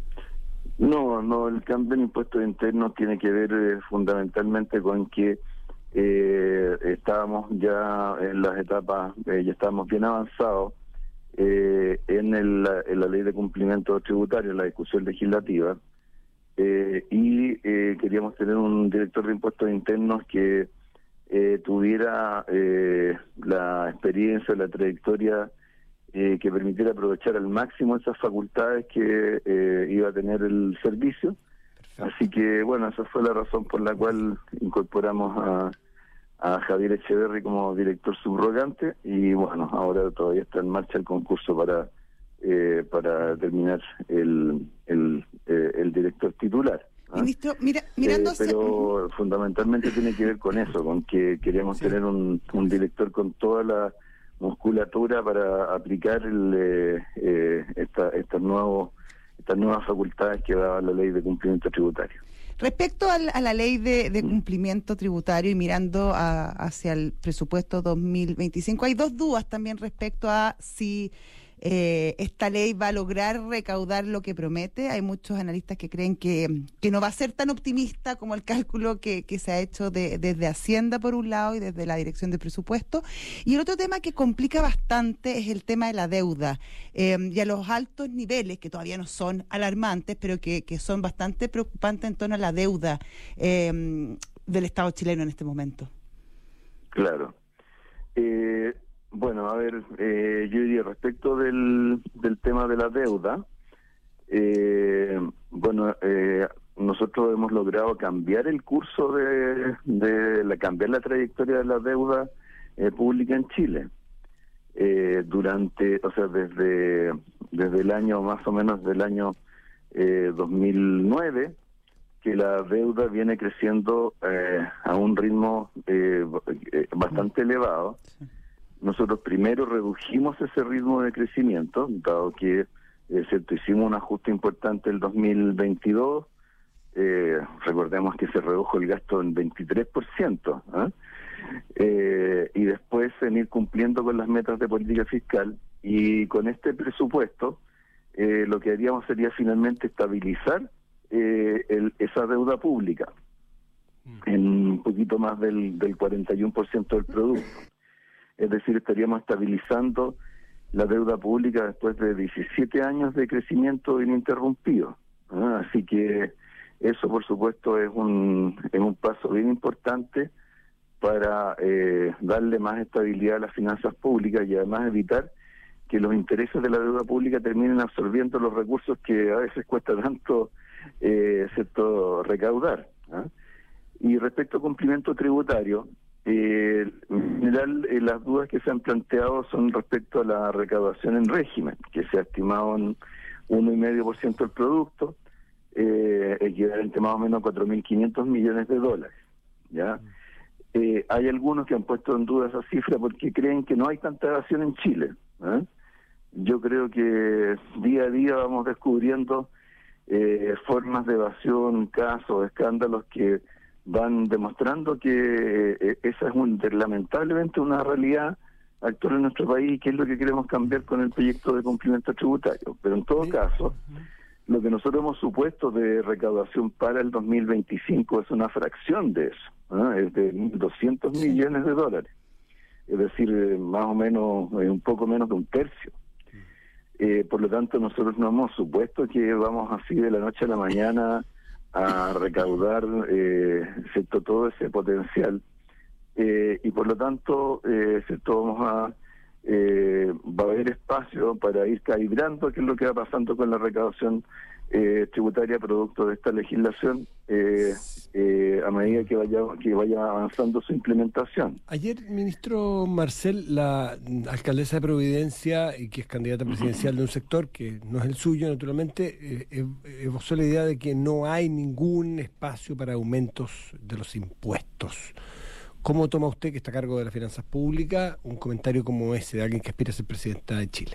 No, no, el cambio en impuestos internos tiene que ver eh, fundamentalmente con que eh, estábamos ya en las etapas, eh, ya estábamos bien avanzados eh, en, el, en la ley de cumplimiento tributario, en la discusión legislativa, eh, y eh, queríamos tener un director de impuestos internos que eh, tuviera eh, la experiencia, la trayectoria Eh, que permitiera aprovechar al máximo esas facultades que eh, iba a tener el servicio. Perfecto. Así que, bueno, esa fue la razón por la cual incorporamos a, a Javier Echeverry como director subrogante y, bueno, ahora todavía está en marcha el concurso para eh, para terminar el, el, eh, el director titular. ¿Ah? Ministro, mira, mirando eh, pero hacia... fundamentalmente tiene que ver con eso, con que queremos sí. tener un, un director con toda la musculatura para aplicar el, eh, eh, esta, estas nuevos, estas nuevas facultades que daba la ley de cumplimiento tributario. Respecto a la, a la ley de, de cumplimiento tributario y mirando a, hacia el presupuesto dos mil veinticinco, hay dos dudas también respecto a si eh, esta ley va a lograr recaudar lo que promete. Hay muchos analistas que creen que, que no va a ser tan optimista como el cálculo que, que se ha hecho de, desde Hacienda por un lado y desde la Dirección de Presupuesto. Y el otro tema que complica bastante es el tema de la deuda eh, y a los altos niveles, que todavía no son alarmantes, pero que, que son bastante preocupantes en torno a la deuda eh, del Estado chileno en este momento. Claro. Eh... Bueno, a ver, eh, yo diría respecto del, del tema de la deuda, eh, bueno, eh, nosotros hemos logrado cambiar el curso de, de la cambiar la trayectoria de la deuda eh, pública en Chile. Eh, durante, o sea, desde desde el año, más o menos del año eh, dos mil nueve, que la deuda viene creciendo eh, a un ritmo eh, bastante elevado. nosotros primero redujimos ese ritmo de crecimiento, dado que eh, cierto, hicimos un ajuste importante el dos mil veintidós, eh, recordemos que se redujo el gasto en veintitrés por ciento, ¿eh? Eh, y después en ir cumpliendo con las metas de política fiscal, y con este presupuesto eh, lo que haríamos sería finalmente estabilizar eh, el, esa deuda pública en un poquito más del, del cuarenta y uno por ciento del producto. Es decir, estaríamos estabilizando la deuda pública después de diecisiete años de crecimiento ininterrumpido. ¿Ah? Así que eso, por supuesto, es un, es un paso bien importante para eh, darle más estabilidad a las finanzas públicas y además evitar que los intereses de la deuda pública terminen absorbiendo los recursos que a veces cuesta tanto eh, cierto, recaudar. ¿Ah? Y respecto al cumplimiento tributario, Eh, en general, eh, las dudas que se han planteado son respecto a la recaudación en régimen, que se ha estimado en uno coma cinco por ciento del producto, eh, equivalente más o menos a cuatro mil quinientos millones de dólares. ¿Ya? Eh, hay algunos que han puesto en duda esa cifra porque creen que no hay tanta evasión en Chile. ¿eh? Yo creo que día a día vamos descubriendo eh, formas de evasión, casos, escándalos que van demostrando que eh, esa es un, lamentablemente una realidad actual en nuestro país, que es lo que queremos cambiar con el proyecto de cumplimiento tributario. Pero en todo caso, lo que nosotros hemos supuesto de recaudación para el dos mil veinticinco es una fracción de eso, ¿no? Es de doscientos millones de dólares, es decir, eh, más o menos, eh, un poco menos de un tercio. Eh, por lo tanto, nosotros no hemos supuesto que vamos así de la noche a la mañana a recaudar eh, cierto, todo ese potencial, eh, y por lo tanto eh, cierto, vamos a eh, va a haber espacio para ir calibrando qué es lo que va pasando con la recaudación eh, tributaria producto de esta legislación eh, eh, a medida que vaya que vaya avanzando su implementación. Ayer, ministro Marcel, la alcaldesa de Providencia, y que es candidata presidencial de un sector que no es el suyo, naturalmente, eh, evocó la idea de que no hay ningún espacio para aumentos de los impuestos. ¿Cómo toma usted, que está a cargo de las finanzas públicas, un comentario como ese de alguien que aspira a ser presidenta de Chile?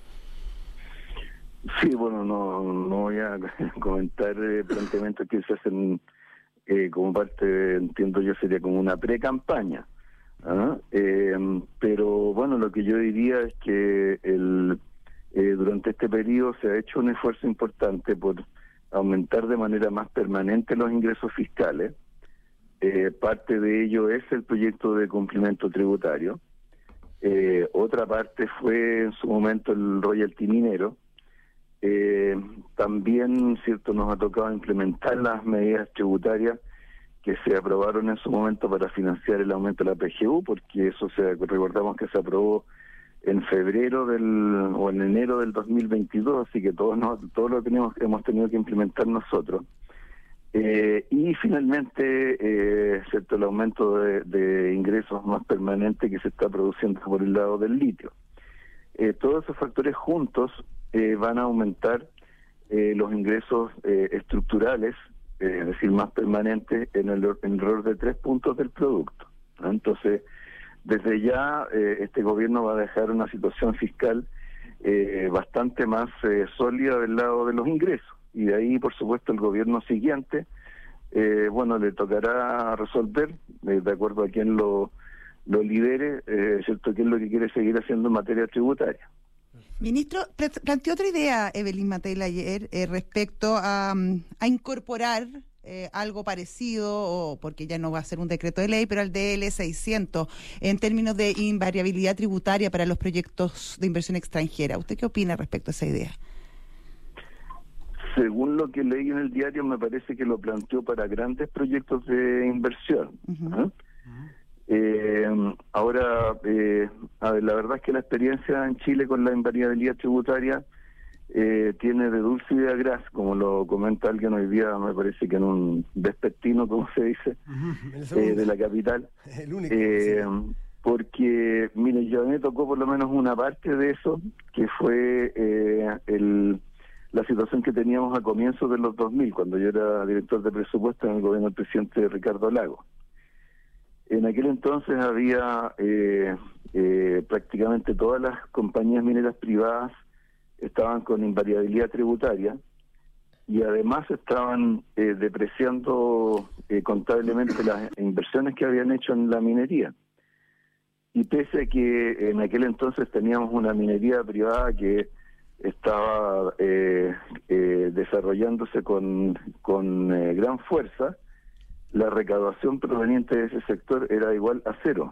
Sí, bueno, no, no voy a comentar eh, planteamientos que se hacen eh, como parte, entiendo yo, sería como una pre-campaña. ¿Ah? Eh, pero bueno, lo que yo diría es que el, eh, durante este periodo se ha hecho un esfuerzo importante por aumentar de manera más permanente los ingresos fiscales. Eh, parte de ello es el proyecto de cumplimiento tributario. Eh, otra parte fue en su momento el royalty minero. Eh, también, cierto, nos ha tocado implementar las medidas tributarias que se aprobaron en su momento para financiar el aumento de la P G U, porque eso se recordamos que se aprobó en febrero del o en enero del dos mil veintidós, así que todos nos, todo lo tenemos hemos tenido que implementar nosotros. Eh, y finalmente, eh, cierto, el aumento de, de ingresos más permanente que se está produciendo por el lado del litio. Eh, todos esos factores juntos eh, van a aumentar eh, los ingresos eh, estructurales, eh, es decir, más permanentes, en el alrededor de tres puntos del producto, ¿no? Entonces, desde ya eh, este gobierno va a dejar una situación fiscal eh, bastante más eh, sólida del lado de los ingresos. Y de ahí, por supuesto, el gobierno siguiente, eh, bueno, le tocará resolver, eh, de acuerdo a quien lo, lo lidere, eh, ¿cierto?, qué es lo que quiere seguir haciendo en materia tributaria. Ministro, planteó otra idea Evelyn Matei ayer eh, respecto a, a incorporar eh, algo parecido, o porque ya no va a ser un decreto de ley, pero al D L seiscientos, en términos de invariabilidad tributaria para los proyectos de inversión extranjera. ¿Usted qué opina respecto a esa idea? Según lo que leí en el diario, me parece que lo planteó para grandes proyectos de inversión. Uh-huh. ¿eh? Uh-huh. Eh, ahora, eh, a ver, la verdad es que la experiencia en Chile con la invariabilidad tributaria eh, tiene de dulce y de agraz, como lo comenta alguien hoy día, me parece que en un vespertino, como se dice, uh-huh. eh, de la capital. El único, eh, sí. Porque, mire, yo me tocó por lo menos una parte de eso, que fue eh, el... la situación que teníamos a comienzos de los dos mil, cuando yo era director de presupuesto en el gobierno del presidente Ricardo Lagos. En aquel entonces había eh, eh, prácticamente todas las compañías mineras privadas estaban con invariabilidad tributaria y además estaban eh, depreciando eh, contablemente las inversiones que habían hecho en la minería. Y pese a que en aquel entonces teníamos una minería privada que estaba eh, eh, desarrollándose con, con eh, gran fuerza, la recaudación proveniente de ese sector era igual a cero.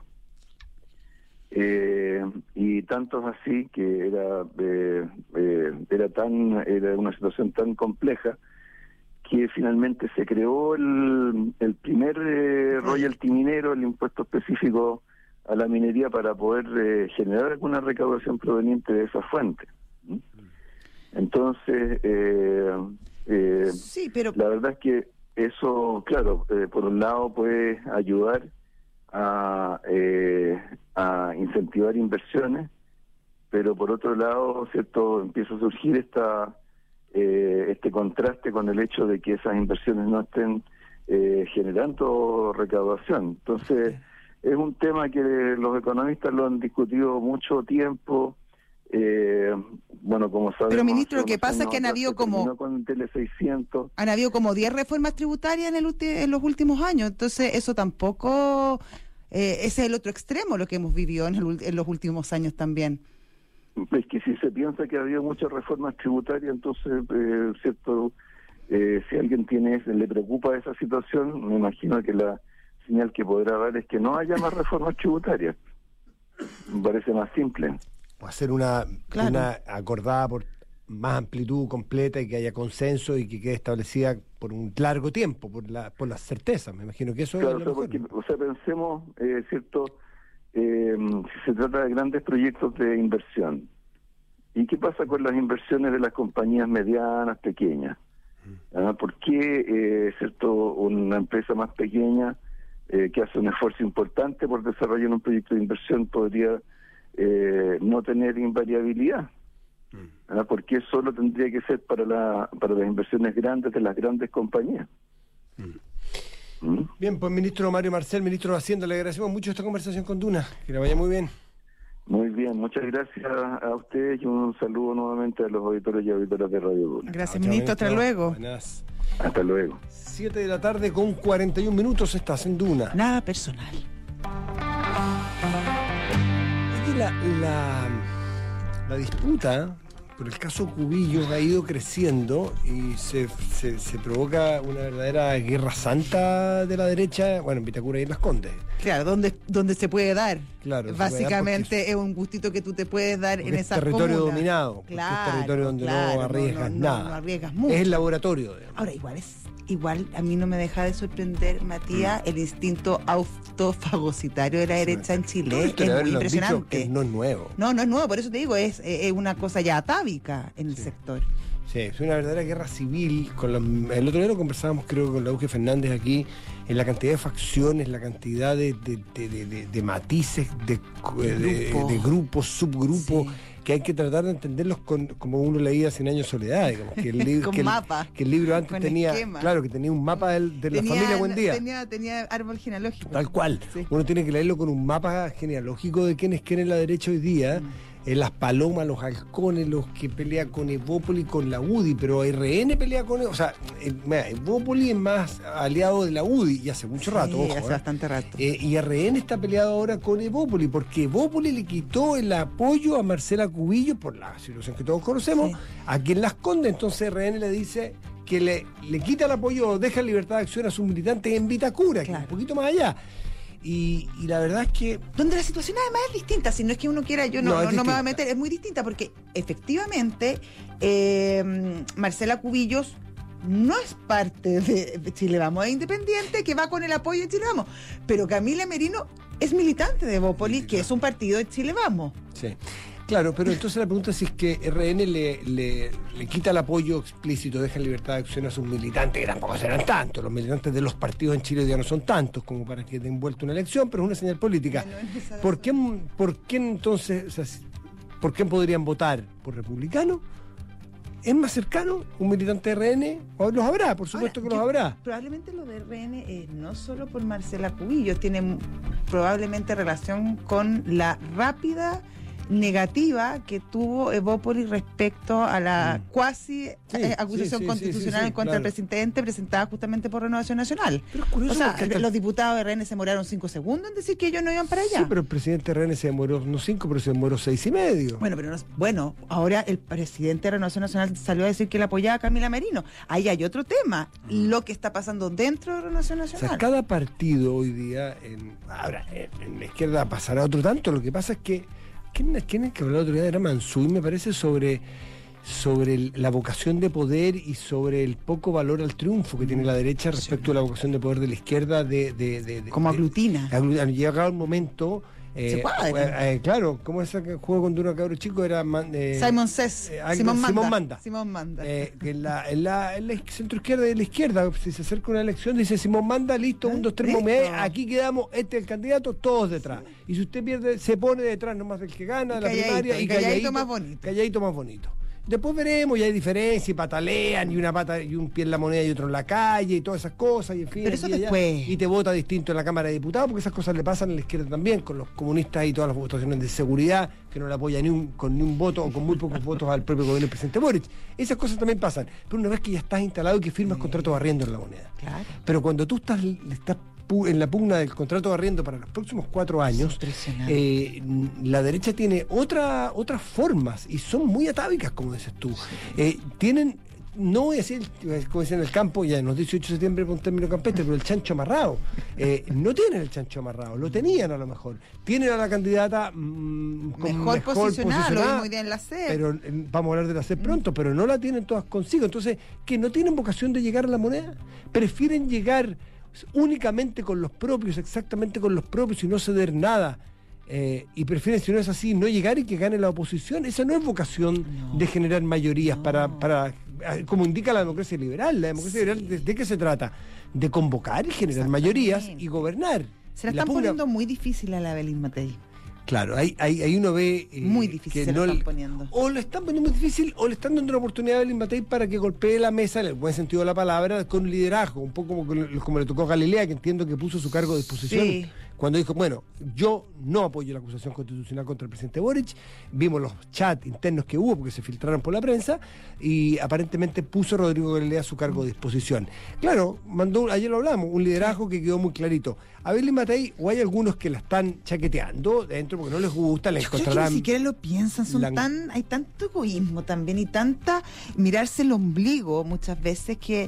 Eh, y tanto es así que era eh, eh, era tan era una situación tan compleja que finalmente se creó el, el primer eh, royalty minero, el impuesto específico a la minería para poder eh, generar alguna recaudación proveniente de esa fuente. ¿Mm? Entonces, eh, eh, sí, pero la verdad es que eso, claro, eh, por un lado puede ayudar a, eh, a incentivar inversiones, pero por otro lado, cierto, empieza a surgir esta eh, este contraste con el hecho de que esas inversiones no estén eh, generando recaudación. Entonces, es un tema que los economistas lo han discutido mucho tiempo. Eh, bueno, como sabemos, pero ministro, lo que pasa es que han habido como con Tele seiscientos. Han habido como diez reformas tributarias en, el ulti- en los últimos años, entonces eso tampoco, eh, ese es el otro extremo lo que hemos vivido en, el, en los últimos años también. Es que si se piensa que ha habido muchas reformas tributarias, entonces, eh, cierto, eh, si alguien tiene le preocupa esa situación, me imagino que la señal que podrá dar es que no haya más reformas tributarias. Me parece más simple. O hacer una, Claro. una acordada por más amplitud completa y que haya consenso y que quede establecida por un largo tiempo, por la por las certezas. Me imagino que eso Claro, es lo o sea, mejor, porque, o sea, pensemos, eh, cierto, eh, si se trata de grandes proyectos de inversión. ¿Y qué pasa con las inversiones de las compañías medianas, pequeñas? ¿Ah? ¿Por qué, eh, cierto, una empresa más pequeña eh, que hace un esfuerzo importante por desarrollar un proyecto de inversión podría eh, no tener invariabilidad? ¿Ah? ¿Por qué solo tendría que ser para la para las inversiones grandes de las grandes compañías? ¿Mm? Bien, pues ministro Mario Marcel, ministro de Hacienda, le agradecemos mucho esta conversación con Duna. Que le vaya muy bien. Muy bien, muchas gracias a ustedes y un saludo nuevamente a los auditores y auditoras de Radio Duna. Gracias, Chao, ministro, hasta ministro. luego. Buenas. Hasta luego. siete de la tarde con cuarenta y un minutos, estás en Duna. Nada personal. Es que la, la, la disputa por el caso Cubillos ha ido creciendo y se, se, se provoca una verdadera guerra santa de la derecha, bueno, en Vitacura y en Las Condes. Claro, donde, donde se puede dar. Claro, se Básicamente puede dar es un gustito que tú te puedes dar porque en es esas territorio comunas. dominado, porque Claro, es territorio donde claro, no arriesgas no, no, nada. No arriesgas mucho. Es el laboratorio, digamos. Ahora, igual es igual a mí no me deja de sorprender, Matías, Mm. el instinto autofagocitario de la derecha en Chile. Todo Es esto muy lo han dicho impresionante. que no es nuevo. No, no es nuevo, por eso te digo, es, es una cosa ya atávica en el sector. Sí, es una verdadera guerra civil. Con la- el otro día lo conversábamos, creo, con Lauge Fernández aquí, en la cantidad de facciones, la cantidad de, de, de, de- de- de matices, de, de, Grupos. de grupos, subgrupos, Sí. que hay que tratar de entenderlos con, como uno leía Cien años de soledad, digamos. Que el, li- Con que el- mapa, que el libro antes con tenía, esquema. claro, que tenía un mapa del- de la Tenía- familia Buen Día. Tenía, tenía árbol genealógico. Tal cual. Sí. Uno tiene que leerlo con un mapa genealógico de quienes quieren la derecha hoy día. Mm. Eh, las palomas, los halcones, los que pelean con Evópoli, con la U D I, pero R N pelea con... O sea, eh, mira, Evópoli es más aliado de la U D I y hace mucho rato, Sí, ojo, hace eh. bastante rato. Eh, y R N está peleado ahora con Evópoli, porque Evópoli le quitó el apoyo a Marcela Cubillos, por la situación que todos conocemos, Sí. aquí en Las Condes. Entonces R N le dice que le, le quita el apoyo o deja libertad de acción a sus militantes en Vitacura, que es Claro. un poquito más allá. Y, y la verdad es que... Donde la situación además es distinta, si no es que uno quiera, yo no, No, no, es no me voy a distinta. meter, es muy distinta porque efectivamente eh, Marcela Cubillos no es parte de Chile Vamos, es independiente que va con el apoyo de Chile Vamos, pero Camila Merino es militante de Evópoli, Sí, que es un partido de Chile Vamos. Sí. Claro, pero entonces la pregunta es si es que R N le, le, le quita el apoyo explícito, deja en libertad de acción a sus militantes, que tampoco serán tantos. Los militantes de los partidos en Chile ya no son tantos como para que den vuelta una elección, pero es una señal política. Bueno, en esa- ¿Por qué, por qué entonces, o sea, si- por qué podrían votar por republicano ¿Es más cercano un militante de R N? ¿O los habrá? Por supuesto Ahora, que los yo- habrá. Probablemente lo de R N es no solo por Marcela Cubillos, tiene m- probablemente relación con la rápida negativa que tuvo Evópolis respecto a la Mm. cuasi Sí, eh, acusación sí, sí, constitucional sí, sí, en contra claro. del presidente presentada justamente por Renovación Nacional. Pero es curioso O sea, porque hasta- los diputados de R N se demoraron cinco segundos en decir que ellos no iban para allá. Sí, pero el presidente de R N se demoró no cinco, pero se demoró seis y medio. Bueno, pero no, bueno, ahora el presidente de Renovación Nacional salió a decir que le apoyaba a Camila Merino. Ahí hay otro tema, lo que está pasando dentro de Renovación O sea, Nacional. cada partido hoy día, en, ahora, en, en la izquierda pasará otro tanto. Lo que pasa es que, ¿quién, quién es que habló el otro día? Era Mansuy, me parece, sobre, sobre el- la vocación de poder y sobre el poco valor al triunfo que tiene la derecha respecto a la vocación de poder de la izquierda. De, de, de, de- Como de- aglutina. aglu- Ha llegado el momento. Se eh, puede. eh, eh, claro, como ese que juego cuando uno cabro chico era man- eh, Simon Says, eh, algo- Simón Manda. Simón Manda. Simón Manda. Eh, que en la, en la, en la centro izquierda y en la izquierda, si se acerca una elección, dice Simón Manda, listo, un, dos, tres, Listo. momé, aquí quedamos, este es el candidato, todos detrás. Y si usted pierde, se pone detrás nomás del que gana, Y de la calladito, primaria, y calladito más bonito. Calladito más bonito. Después veremos, y hay diferencia, y patalean, y una pata y un pie en la moneda y otro en la calle, y todas esas cosas, y en fin. Pero eso aquí y allá. después. Y te vota distinto en la Cámara de Diputados, porque esas cosas le pasan a la izquierda también, con los comunistas y todas las votaciones de seguridad, que no le apoya ni un, con ni un voto o con muy pocos votos al propio gobierno del presidente Boric. Esas cosas también pasan. Pero una vez que ya estás instalado y que firmas contrato de arriendo en la moneda. Claro. Pero cuando tú estás, estás pu- en la pugna del contrato de arriendo para los próximos cuatro años, Impresionante. eh, la derecha tiene otra, otras formas y son muy atávicas, como dices tú. Eh, tienen, no voy a decir, como decía en el campo, ya en los dieciocho de septiembre por un término campestre, pero el chancho amarrado. Eh, no tienen el chancho amarrado, lo tenían a lo mejor. Tienen a la candidata mm, con Mejor, posicionada, lo vimos hoy día en la C E P. pero eh, vamos a hablar de la C E P pronto, pero no la tienen todas consigo. Entonces, que no tienen vocación de llegar a la moneda, prefieren llegar únicamente con los propios, exactamente con los propios y no ceder nada. Eh, y prefieren, si no es así, no llegar y que gane la oposición. Esa no es vocación No. de generar mayorías No. para, para, eh, como indica la democracia liberal. La democracia Sí. liberal, ¿de, de qué se trata? De convocar y generar mayorías y gobernar. Se la Y la están pugna- poniendo muy difícil a la Belín Matei. Claro, ahí, ahí, ahí uno ve eh, Muy difícil que se lo no están le- poniendo. o lo están poniendo muy difícil o le están dando una oportunidad a Belín Matei para que golpee la mesa, en el buen sentido de la palabra, con liderazgo, un poco como, como le tocó a Galilea, que entiendo que puso su cargo a disposición. Sí. Cuando dijo, bueno, yo no apoyo la acusación constitucional contra el presidente Boric, vimos los chats internos que hubo porque se filtraron por la prensa y aparentemente puso a Rodrigo Galilea a su cargo a disposición. Claro, mandó, ayer lo hablamos, un liderazgo que quedó muy clarito. A Belín Matei, o hay algunos que la están chaqueteando dentro porque no les gusta, la Yo creo que encontrarán. ni siquiera lo piensan, son la- tan, hay tanto egoísmo también y tanta mirarse el ombligo muchas veces que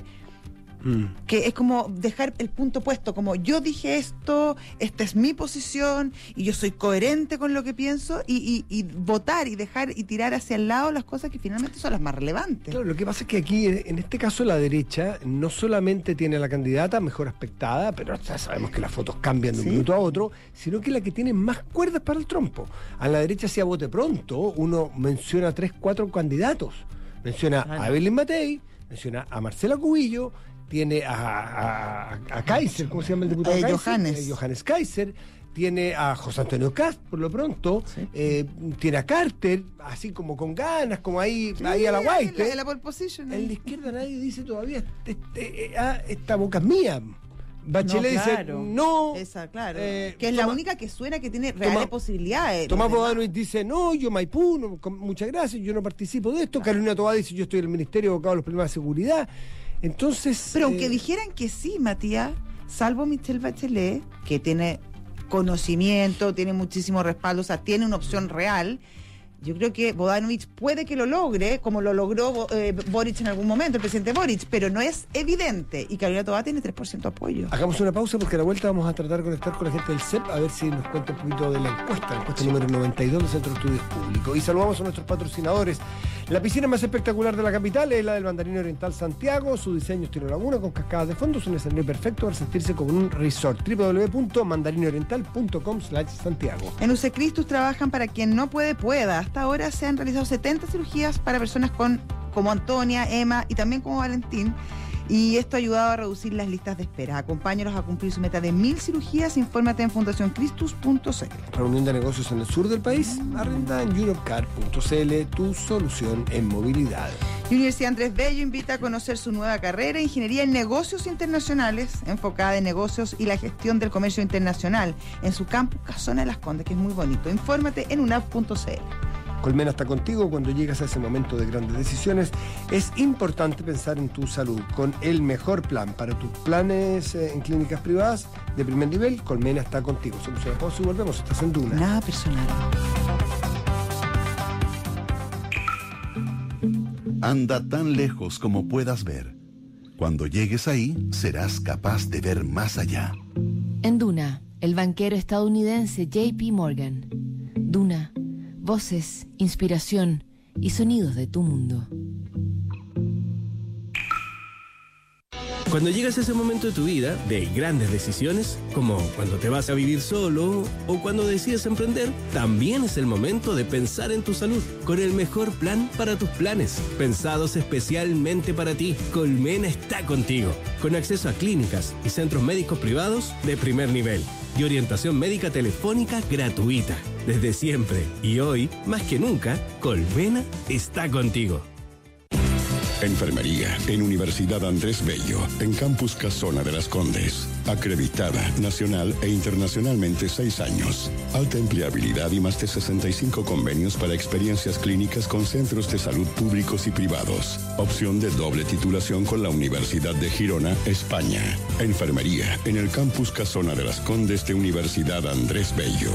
Mm. que es como dejar el punto puesto, como yo dije esto, esta es mi posición y yo soy coherente con lo que pienso y, y, y votar y dejar y tirar hacia el lado las cosas que finalmente son las más relevantes. Claro, lo que pasa es que aquí, en este caso, la derecha no solamente tiene a la candidata mejor aspectada, pero ya sabemos que las fotos cambian de un Sí. minuto a otro, sino que la que tiene más cuerdas para el trompo. A la derecha, si a bote pronto, uno menciona tres, cuatro candidatos. Menciona Claro. a Belén Matei, menciona a Marcela Cubillo, tiene a, a, a- a Kaiser, ¿cómo se llama el diputado Eh, Kaiser? Johannes. Eh, Johannes Kaiser. Tiene a José Antonio Cast, por lo pronto. Sí. Eh, tiene a Carter, así como con ganas, como ahí, Sí, ahí a la Guaite. la, la pole position. En la izquierda nadie dice todavía, este, eh, ah, esta boca es mía. Bachelet No, dice, claro. no. Esa, claro. eh, que es la Tomás- única que suena que tiene reales Tomás- posibilidades. Tomás Los demás- Bodanovich dice, no, yo Maipú, no, con- muchas gracias, yo no participo de esto. Carolina Toá dice, yo estoy en el Ministerio abocado a los problemas de seguridad. Entonces... Pero eh, aunque dijeran que sí, Matías, salvo Michelle Bachelet, que tiene conocimiento, tiene muchísimo respaldo, o sea, tiene una opción real, yo creo que Bodanovich puede que lo logre, como lo logró eh, Boric en algún momento, el presidente Boric, pero no es evidente. Y Carolina Toá tiene tres por ciento apoyo. Hagamos una pausa porque a la vuelta vamos a tratar de conectar con la gente del C E P a ver si nos cuenta un poquito de la encuesta, la encuesta número noventa y dos del Centro de Estudios Públicos. Y saludamos a nuestros patrocinadores. La piscina más espectacular de la capital es la del Mandarino Oriental Santiago. Su diseño es tiro laguna con cascadas de fondo, es un escenario perfecto para sentirse como un resort. doble u doble u doble u punto mandarinooriental punto com slash Santiago. En U C Cristus trabajan para quien no puede, pueda. Hasta ahora se han realizado setenta cirugías para personas con como Antonia, Emma y también como Valentín. y esto ha ayudado a reducir las listas de espera. Acompáñalos a cumplir su meta de mil cirugías. Infórmate en fundación cristus punto c l. Reunión de negocios en el sur del país. Arrenda en europcar punto c l, tu solución en movilidad. Y Universidad Andrés Bello invita a conocer su nueva carrera, Ingeniería en Negocios Internacionales, enfocada en negocios y la gestión del comercio internacional, en su campus Casona de las Condes, que es muy bonito. Infórmate en unap punto c l. Colmena está contigo cuando llegas a ese momento de grandes decisiones. Es importante pensar en tu salud con el mejor plan para tus planes eh, en clínicas privadas de primer nivel. Colmena está contigo. Somos una pausa y volvemos. Estás en Duna. Nada personal. Anda tan lejos como puedas ver. Cuando llegues ahí, serás capaz de ver más allá. En Duna, el banquero estadounidense J P Morgan. Duna, voces, inspiración y sonidos de tu mundo. Cuando llegas a ese momento de tu vida de grandes decisiones, como cuando te vas a vivir solo o cuando decides emprender, también es el momento de pensar en tu salud, con el mejor plan para tus planes, pensados especialmente para ti. Colmena está contigo, con acceso a clínicas y centros médicos privados de primer nivel y orientación médica telefónica gratuita. Desde siempre y hoy, más que nunca, Colmena está contigo. Enfermería en Universidad Andrés Bello, en Campus Casona de las Condes. Acreditada nacional e internacionalmente seis años. Alta empleabilidad y más de sesenta y cinco convenios para experiencias clínicas con centros de salud públicos y privados. Opción de doble titulación con la Universidad de Girona, España. Enfermería en el Campus Casona de las Condes de Universidad Andrés Bello.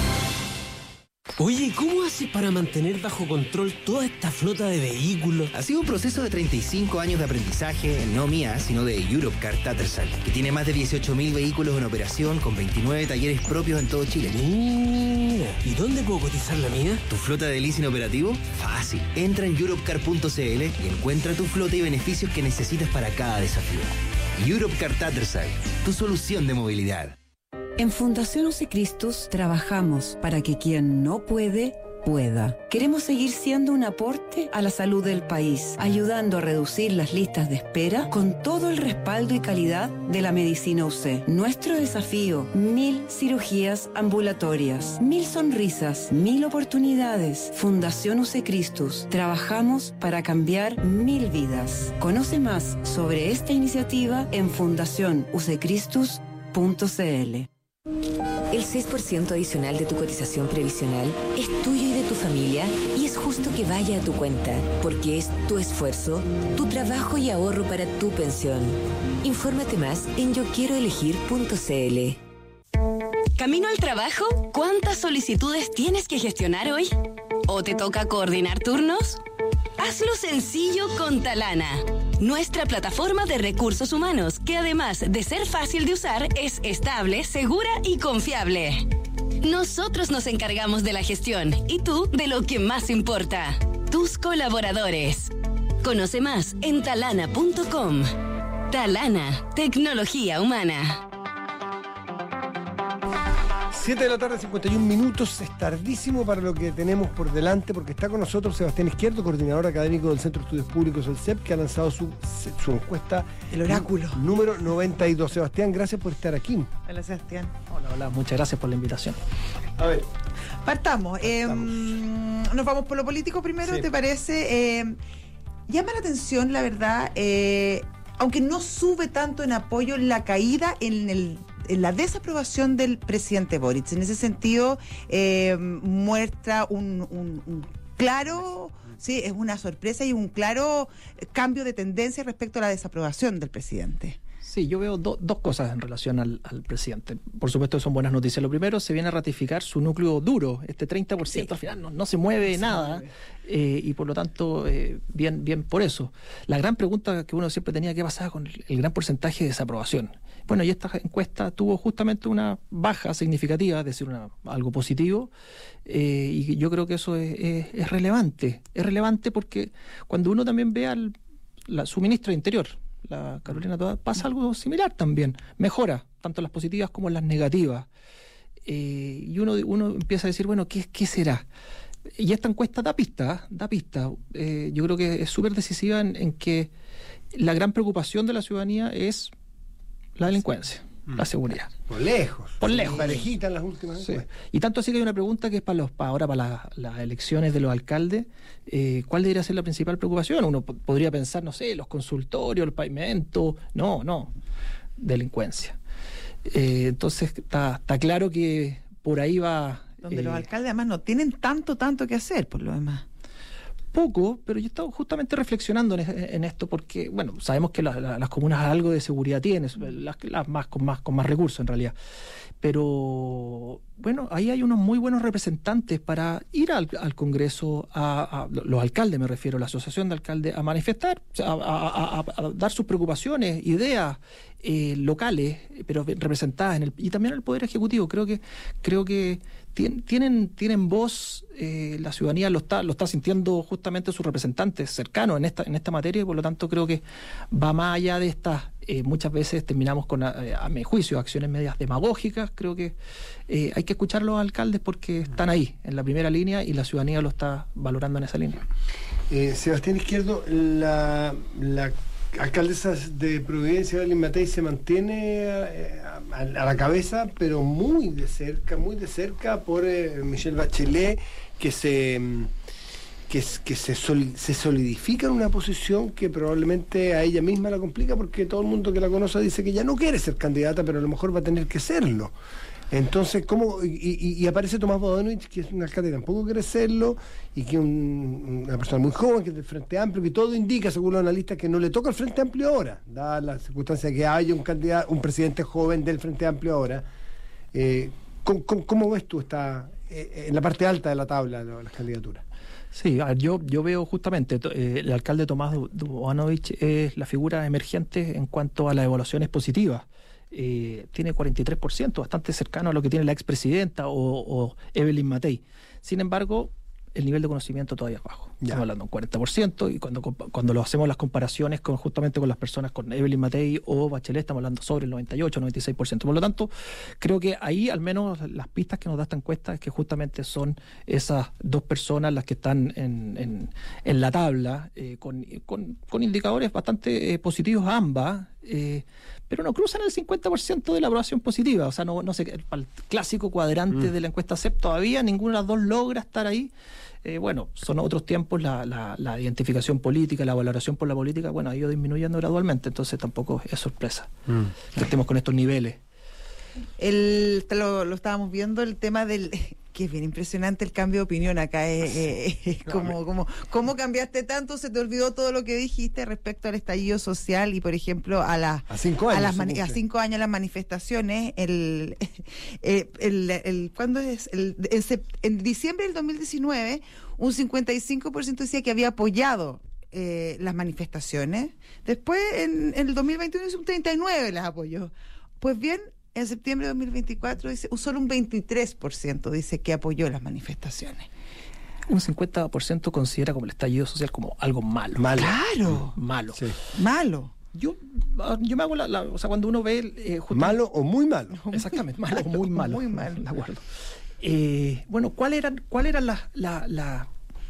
Oye, ¿cómo haces para mantener bajo control toda esta flota de vehículos? Ha sido un proceso de treinta y cinco años de aprendizaje, no mía, sino de Europcar Tattersall, que tiene más de dieciocho mil vehículos en operación con veintinueve talleres propios en todo Chile. Mira, ¿y dónde puedo cotizar la mía? ¿Tu flota de leasing operativo? Fácil. Entra en europcar punto c l y encuentra tu flota y beneficios que necesitas para cada desafío. Europcar Tattersall, tu solución de movilidad. En Fundación U C Cristus trabajamos para que quien no puede, pueda. Queremos seguir siendo un aporte a la salud del país, ayudando a reducir las listas de espera con todo el respaldo y calidad de la medicina U C. Nuestro desafío, mil cirugías ambulatorias, mil sonrisas, mil oportunidades. Fundación U C Cristus, trabajamos para cambiar mil vidas. Conoce más sobre esta iniciativa en fundación u c cristus punto c l. El seis por ciento adicional de tu cotización previsional es tuyo y de tu familia, y es justo que vaya a tu cuenta, porque es tu esfuerzo, tu trabajo y ahorro para tu pensión. Infórmate más en yo quiero elegir punto c l. ¿Camino al trabajo? ¿Cuántas solicitudes tienes que gestionar hoy? ¿O te toca coordinar turnos? Hazlo sencillo con Talana, nuestra plataforma de recursos humanos, que además de ser fácil de usar, es estable, segura y confiable. Nosotros nos encargamos de la gestión y tú de lo que más importa, tus colaboradores. Conoce más en talana punto com. Talana, tecnología humana. siete de la tarde, cincuenta y un minutos, es tardísimo para lo que tenemos por delante, porque está con nosotros Sebastián Izquierdo, coordinador académico del Centro de Estudios Públicos, el C E P, que ha lanzado su, su encuesta. El oráculo. Número noventa y dos. Sebastián, gracias por estar aquí. Hola, Sebastián. Hola, hola, muchas gracias por la invitación. A ver. Partamos. Eh, nos vamos por lo político primero, sí. ¿Te parece? Eh, llama la atención, la verdad, eh, aunque no sube tanto en apoyo, la caída en el en la desaprobación del presidente Boric. En ese sentido, eh, muestra un, un, un claro, sí, es una sorpresa y un claro cambio de tendencia respecto a la desaprobación del presidente. Sí, yo veo do, dos cosas en relación al, al presidente. Por supuesto, son buenas noticias. Lo primero, se viene a ratificar su núcleo duro, este treinta por ciento, sí. Al final no, no se mueve no nada, se mueve. Eh, y por lo tanto, eh, bien, bien por eso. La gran pregunta que uno siempre tenía, ¿qué pasaba con el, el gran porcentaje de desaprobación? Bueno, y esta encuesta tuvo justamente una baja significativa, es decir, una, algo positivo, eh, y yo creo que eso es, es, es relevante. Es relevante porque cuando uno también ve al la, su ministro de Interior, la Carolina Toá, pasa algo similar también, mejora, tanto las positivas como las negativas. Eh, y uno, uno empieza a decir, bueno, ¿qué, qué será? Y esta encuesta da pista, da pista. Eh, yo creo que es súper decisiva en, en que la gran preocupación de la ciudadanía es la delincuencia, mm. la seguridad. Por lejos. Por lejos. Parejita en las últimas. Sí. Y tanto así que hay una pregunta que es para los para ahora para la, las elecciones de los alcaldes. Eh, ¿Cuál debería ser la principal preocupación? Uno p- podría pensar, no sé, los consultorios, el pavimento. No, no. Delincuencia. Eh, entonces está, está claro que por ahí va. Donde eh, los alcaldes además no tienen tanto, tanto que hacer, por lo demás. Poco, pero yo he estado justamente reflexionando en, en esto porque, bueno, sabemos que la, la, las comunas algo de seguridad tienen, las, las más con más con más recursos en realidad. Pero bueno, ahí hay unos muy buenos representantes para ir al, al Congreso, a, a los alcaldes me refiero, la asociación de alcaldes, a manifestar, a, a, a, a dar sus preocupaciones, ideas eh, locales, pero representadas en el y también el Poder Ejecutivo. Creo que creo que tien, tienen tienen voz, eh, la ciudadanía lo está lo está sintiendo justamente sus representantes cercanos en esta en esta materia y por lo tanto creo que va más allá de estas. Eh, muchas veces terminamos con, a, a mi juicio, acciones medias demagógicas. Creo que eh, hay que escuchar a los alcaldes porque están ahí, en la primera línea, y la ciudadanía lo está valorando en esa línea. Eh, Sebastián Izquierdo, la, la alcaldesa de Providencia, Evelyn Matei, se mantiene eh, a, a la cabeza, pero muy de cerca, muy de cerca por eh, Michelle Bachelet, que se... que, que se, sol, se solidifica en una posición que probablemente a ella misma la complica porque todo el mundo que la conoce dice que ya no quiere ser candidata, pero a lo mejor va a tener que serlo. Entonces, ¿cómo? Y, y, y aparece Tomás Bodanovich, que es un alcalde que tampoco quiere serlo, y que un, una persona muy joven, que es del Frente Amplio, que todo indica, según los analistas, que no le toca al Frente Amplio ahora, dada la circunstancia de que haya un candidato, un presidente joven del Frente Amplio ahora. Eh, ¿cómo, cómo, ¿Cómo ves tú esta, eh, en la parte alta de la tabla de las candidaturas? Sí, yo, yo veo justamente eh, el alcalde Tomás Bodanovich es la figura emergente en cuanto a las evaluaciones positivas. Eh, tiene cuarenta y tres por ciento, bastante cercano a lo que tiene la expresidenta o, o Evelyn Matei. Sin embargo, el nivel de conocimiento todavía es bajo. Ya. Estamos hablando de un cuarenta por ciento y cuando, cuando lo hacemos las comparaciones con justamente con las personas con Evelyn Matei o Bachelet, estamos hablando sobre el noventa y ocho, noventa y seis por ciento. Por lo tanto, creo que ahí al menos las pistas que nos da esta encuesta es que justamente son esas dos personas las que están en, en, en la tabla, eh, con, con, con indicadores bastante eh, positivos ambas, eh, pero no cruzan el cincuenta por ciento de la aprobación positiva. O sea, no, no sé, el clásico cuadrante mm. de la encuesta C E P todavía ninguna de las dos logra estar ahí. Eh, bueno, son otros tiempos, la, la, la identificación política, la valoración por la política, bueno, ha ido disminuyendo gradualmente, entonces tampoco es sorpresa mm. que estemos con estos niveles. El, lo, lo estábamos viendo, el tema del... que es bien impresionante el cambio de opinión acá. Es, eh, eh, como, como, ¿Cómo cambiaste tanto? Se te olvidó todo lo que dijiste respecto al estallido social y, por ejemplo, a, la, a, cinco, años, a, las mani- a cinco años las manifestaciones. El, el, el, el, ¿Cuándo es? El, en, en diciembre del dos mil diecinueve, un cincuenta y cinco por ciento decía que había apoyado eh, las manifestaciones. Después, en, en el dos mil veintiuno, un treinta y nueve por ciento las apoyó. Pues bien, en septiembre de dos mil veinticuatro dice, solo un veintitrés por ciento dice que apoyó las manifestaciones. Un cincuenta por ciento considera como el estallido social como algo malo. Malo. Claro. Malo. Sí. Malo. Yo, yo me hago la, la... O sea, cuando uno ve... Eh, malo o muy malo. Exactamente, malo, malo o muy malo. Muy malo. De acuerdo. Eh, bueno, ¿cuáles eran, cuál eran las... La, la,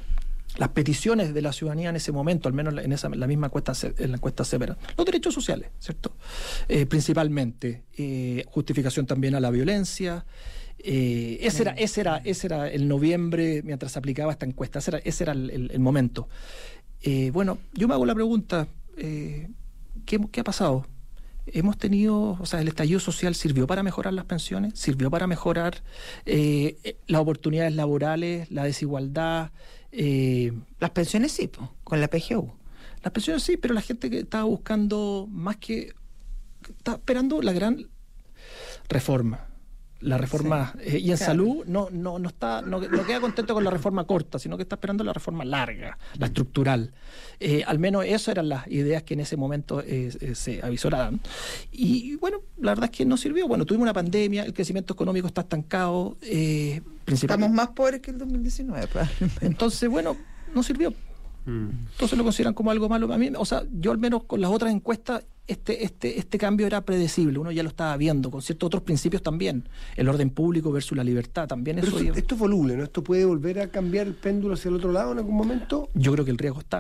las peticiones de la ciudadanía en ese momento, al menos en esa la misma encuesta, en la encuesta C E P? Los derechos sociales, ¿cierto? Eh, principalmente, eh, justificación también a la violencia. Eh, ese, era, ese, era, ese era el noviembre, mientras se aplicaba esta encuesta, ese era, ese era el, el, el momento. Eh, bueno, yo me hago la pregunta, eh, ¿qué, ¿qué ha pasado? Hemos tenido, o sea, el estallido social sirvió para mejorar las pensiones, sirvió para mejorar eh, las oportunidades laborales, la desigualdad. Eh, las pensiones sí, po, con la P G U. Las pensiones sí, pero la gente que estaba buscando más que... está esperando la gran reforma. La reforma sí, eh, y en claro. salud no no no está no, no queda contento con la reforma corta, sino que está esperando la reforma larga, la estructural. Eh, al menos esas eran las ideas que en ese momento eh, eh, se avisoraban. Y bueno, la verdad es que no sirvió. Bueno, tuvimos una pandemia, el crecimiento económico está estancado. Eh, Estamos más pobres que el dos mil diecinueve. Entonces, bueno, no sirvió. Entonces lo consideran como algo malo. A mí, o sea, yo al menos con las otras encuestas, este, este, este cambio era predecible, uno ya lo estaba viendo, con ciertos otros principios también, el orden público versus la libertad, también. Pero eso. Esto, esto es voluble, ¿no? ¿Esto puede volver a cambiar el péndulo hacia el otro lado en algún momento? Yo creo que el riesgo está.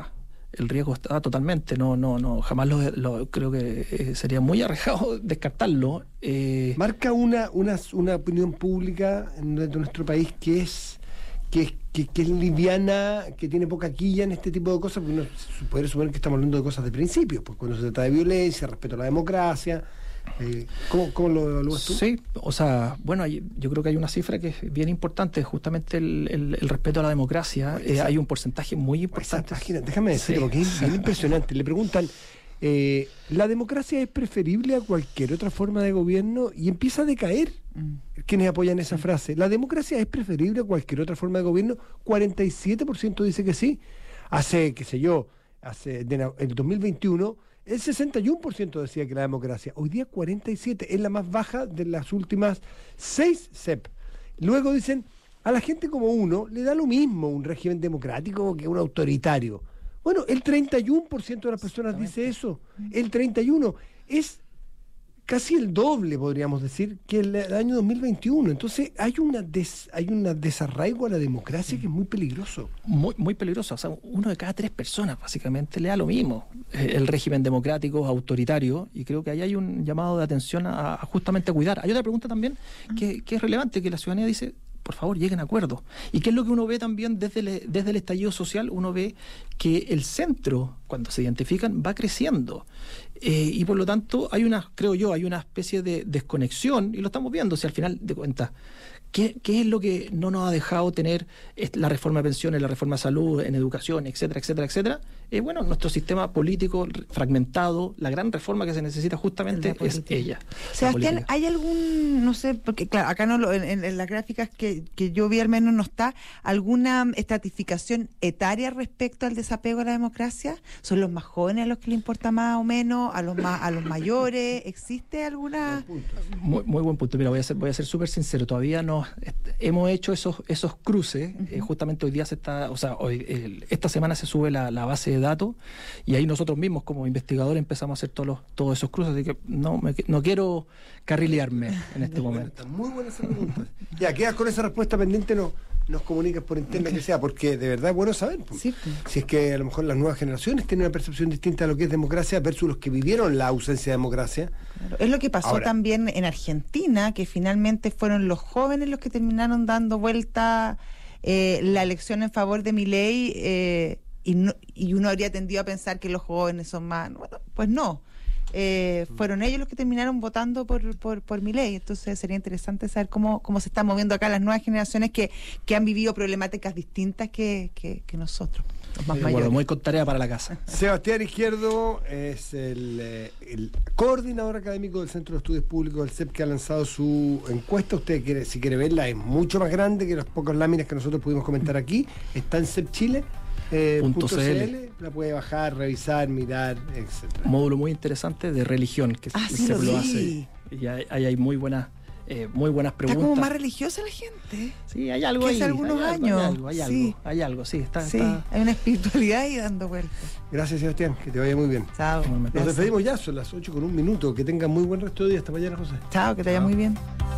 el riesgo está totalmente, no, no, no, jamás lo, lo creo que eh, sería muy arriesgado descartarlo. Eh, Marca una, una, una opinión pública en de nuestro país que es que, que, que es liviana, que tiene poca quilla en este tipo de cosas, porque uno puede suponer que estamos hablando de cosas de principios, pues cuando se trata de violencia, respeto a la democracia. Eh, ¿cómo, ¿Cómo lo evalúas tú? Sí, o sea, bueno, hay, yo creo que hay una cifra que es bien importante, justamente el, el, el respeto a la democracia. Eh, hay un porcentaje muy importante. Página, déjame decirlo, sí, porque es bien impresionante. Le preguntan, eh, ¿la democracia es preferible a cualquier otra forma de gobierno? Y empieza a decaer. Mm. Quienes apoyan esa mm. frase. ¿La democracia es preferible a cualquier otra forma de gobierno? cuarenta y siete por ciento dice que sí. Hace, qué sé yo, hace en el dos mil veintiuno... el sesenta y uno por ciento decía que la democracia. Hoy día cuarenta y siete por ciento, es la más baja de las últimas seis C E P. Luego dicen, a la gente como uno le da lo mismo un régimen democrático que un autoritario. Bueno, el treinta y uno por ciento de las personas dice eso. El treinta y uno por ciento es casi el doble, podríamos decir, que el, el año dos mil veintiuno. Entonces hay una des, hay una desarraigo a la democracia que es muy peligroso. Muy, muy peligroso. O sea, uno de cada tres personas básicamente le da lo mismo. El régimen democrático autoritario, y creo que ahí hay un llamado de atención a, a justamente a cuidar. Hay otra pregunta también que, que es relevante, que la ciudadanía dice, por favor, lleguen a acuerdos. ¿Y qué es lo que uno ve también desde el, desde el estallido social? Uno ve que el centro, cuando se identifican, va creciendo. Eh, y por lo tanto, hay una, creo yo, hay una especie de desconexión, y lo estamos viendo, si al final de cuentas, ¿qué, qué es lo que no nos ha dejado tener la reforma de pensiones, la reforma de salud, en educación, etcétera, etcétera, etcétera? Eh, bueno, nuestro sistema político fragmentado, la gran reforma que se necesita justamente es ella. Sebastián, ¿hay algún, no sé, porque claro, acá no lo, en, en las gráficas que, que yo vi al menos no está, alguna estratificación etaria respecto al desapego a la democracia? ¿Son los más jóvenes a los que le importa más o menos? ¿A los más, a los mayores? ¿Existe alguna...? Muy, muy buen punto. Mira, voy a ser, voy a ser súper sincero. Todavía no hemos hecho esos, esos cruces. Uh-huh. Eh, justamente hoy día se está, o sea, hoy, el, esta semana se sube la, la base de datos, y ahí nosotros mismos como investigadores empezamos a hacer todos los, todos esos cruces, así que no, me, no quiero carrilearme en este muy momento. Buena, muy buenas preguntas. Ya, quedas con esa respuesta pendiente, no, nos comunicas por internet que sea, porque de verdad es bueno saber. Pues, sí. Si es que a lo mejor las nuevas generaciones tienen una percepción distinta de lo que es democracia versus los que vivieron la ausencia de democracia. Claro. Es lo que pasó Ahora, también en Argentina, que finalmente fueron los jóvenes los que terminaron dando vuelta eh, la elección en favor de Milei, eh, y, no, y uno habría tendido a pensar que los jóvenes son más... Bueno, pues no. Eh, fueron ellos los que terminaron votando por, por, por Milei. Entonces sería interesante saber cómo, cómo se están moviendo acá las nuevas generaciones que, que han vivido problemáticas distintas que, que, que nosotros, los más sí, mayores. Bueno, muy con tarea para la casa. Sebastián Izquierdo es el, el coordinador académico del Centro de Estudios Públicos del C E P, que ha lanzado su encuesta. Usted quiere, si quiere verla, es mucho más grande que las pocas láminas que nosotros pudimos comentar aquí. Está en C E P Chile. Eh, punto C L, la puede bajar, revisar, mirar, etcétera. Módulo muy interesante de religión que ah, se sí, lo, lo hace. Y ahí hay, hay muy buenas eh, muy buenas preguntas. Está como más religiosa la gente. Sí, hay algo que ahí. Hace algunos hay años. Algo, hay algo, sí. hay algo, sí. Está, sí, está... hay una espiritualidad ahí dando vueltas. Gracias, Sebastián, que te vaya muy bien. Chao. Nos despedimos ya, son las ocho con un minuto. Que tengan muy buen resto de día. Hasta mañana, José. Chao, que te vaya muy bien.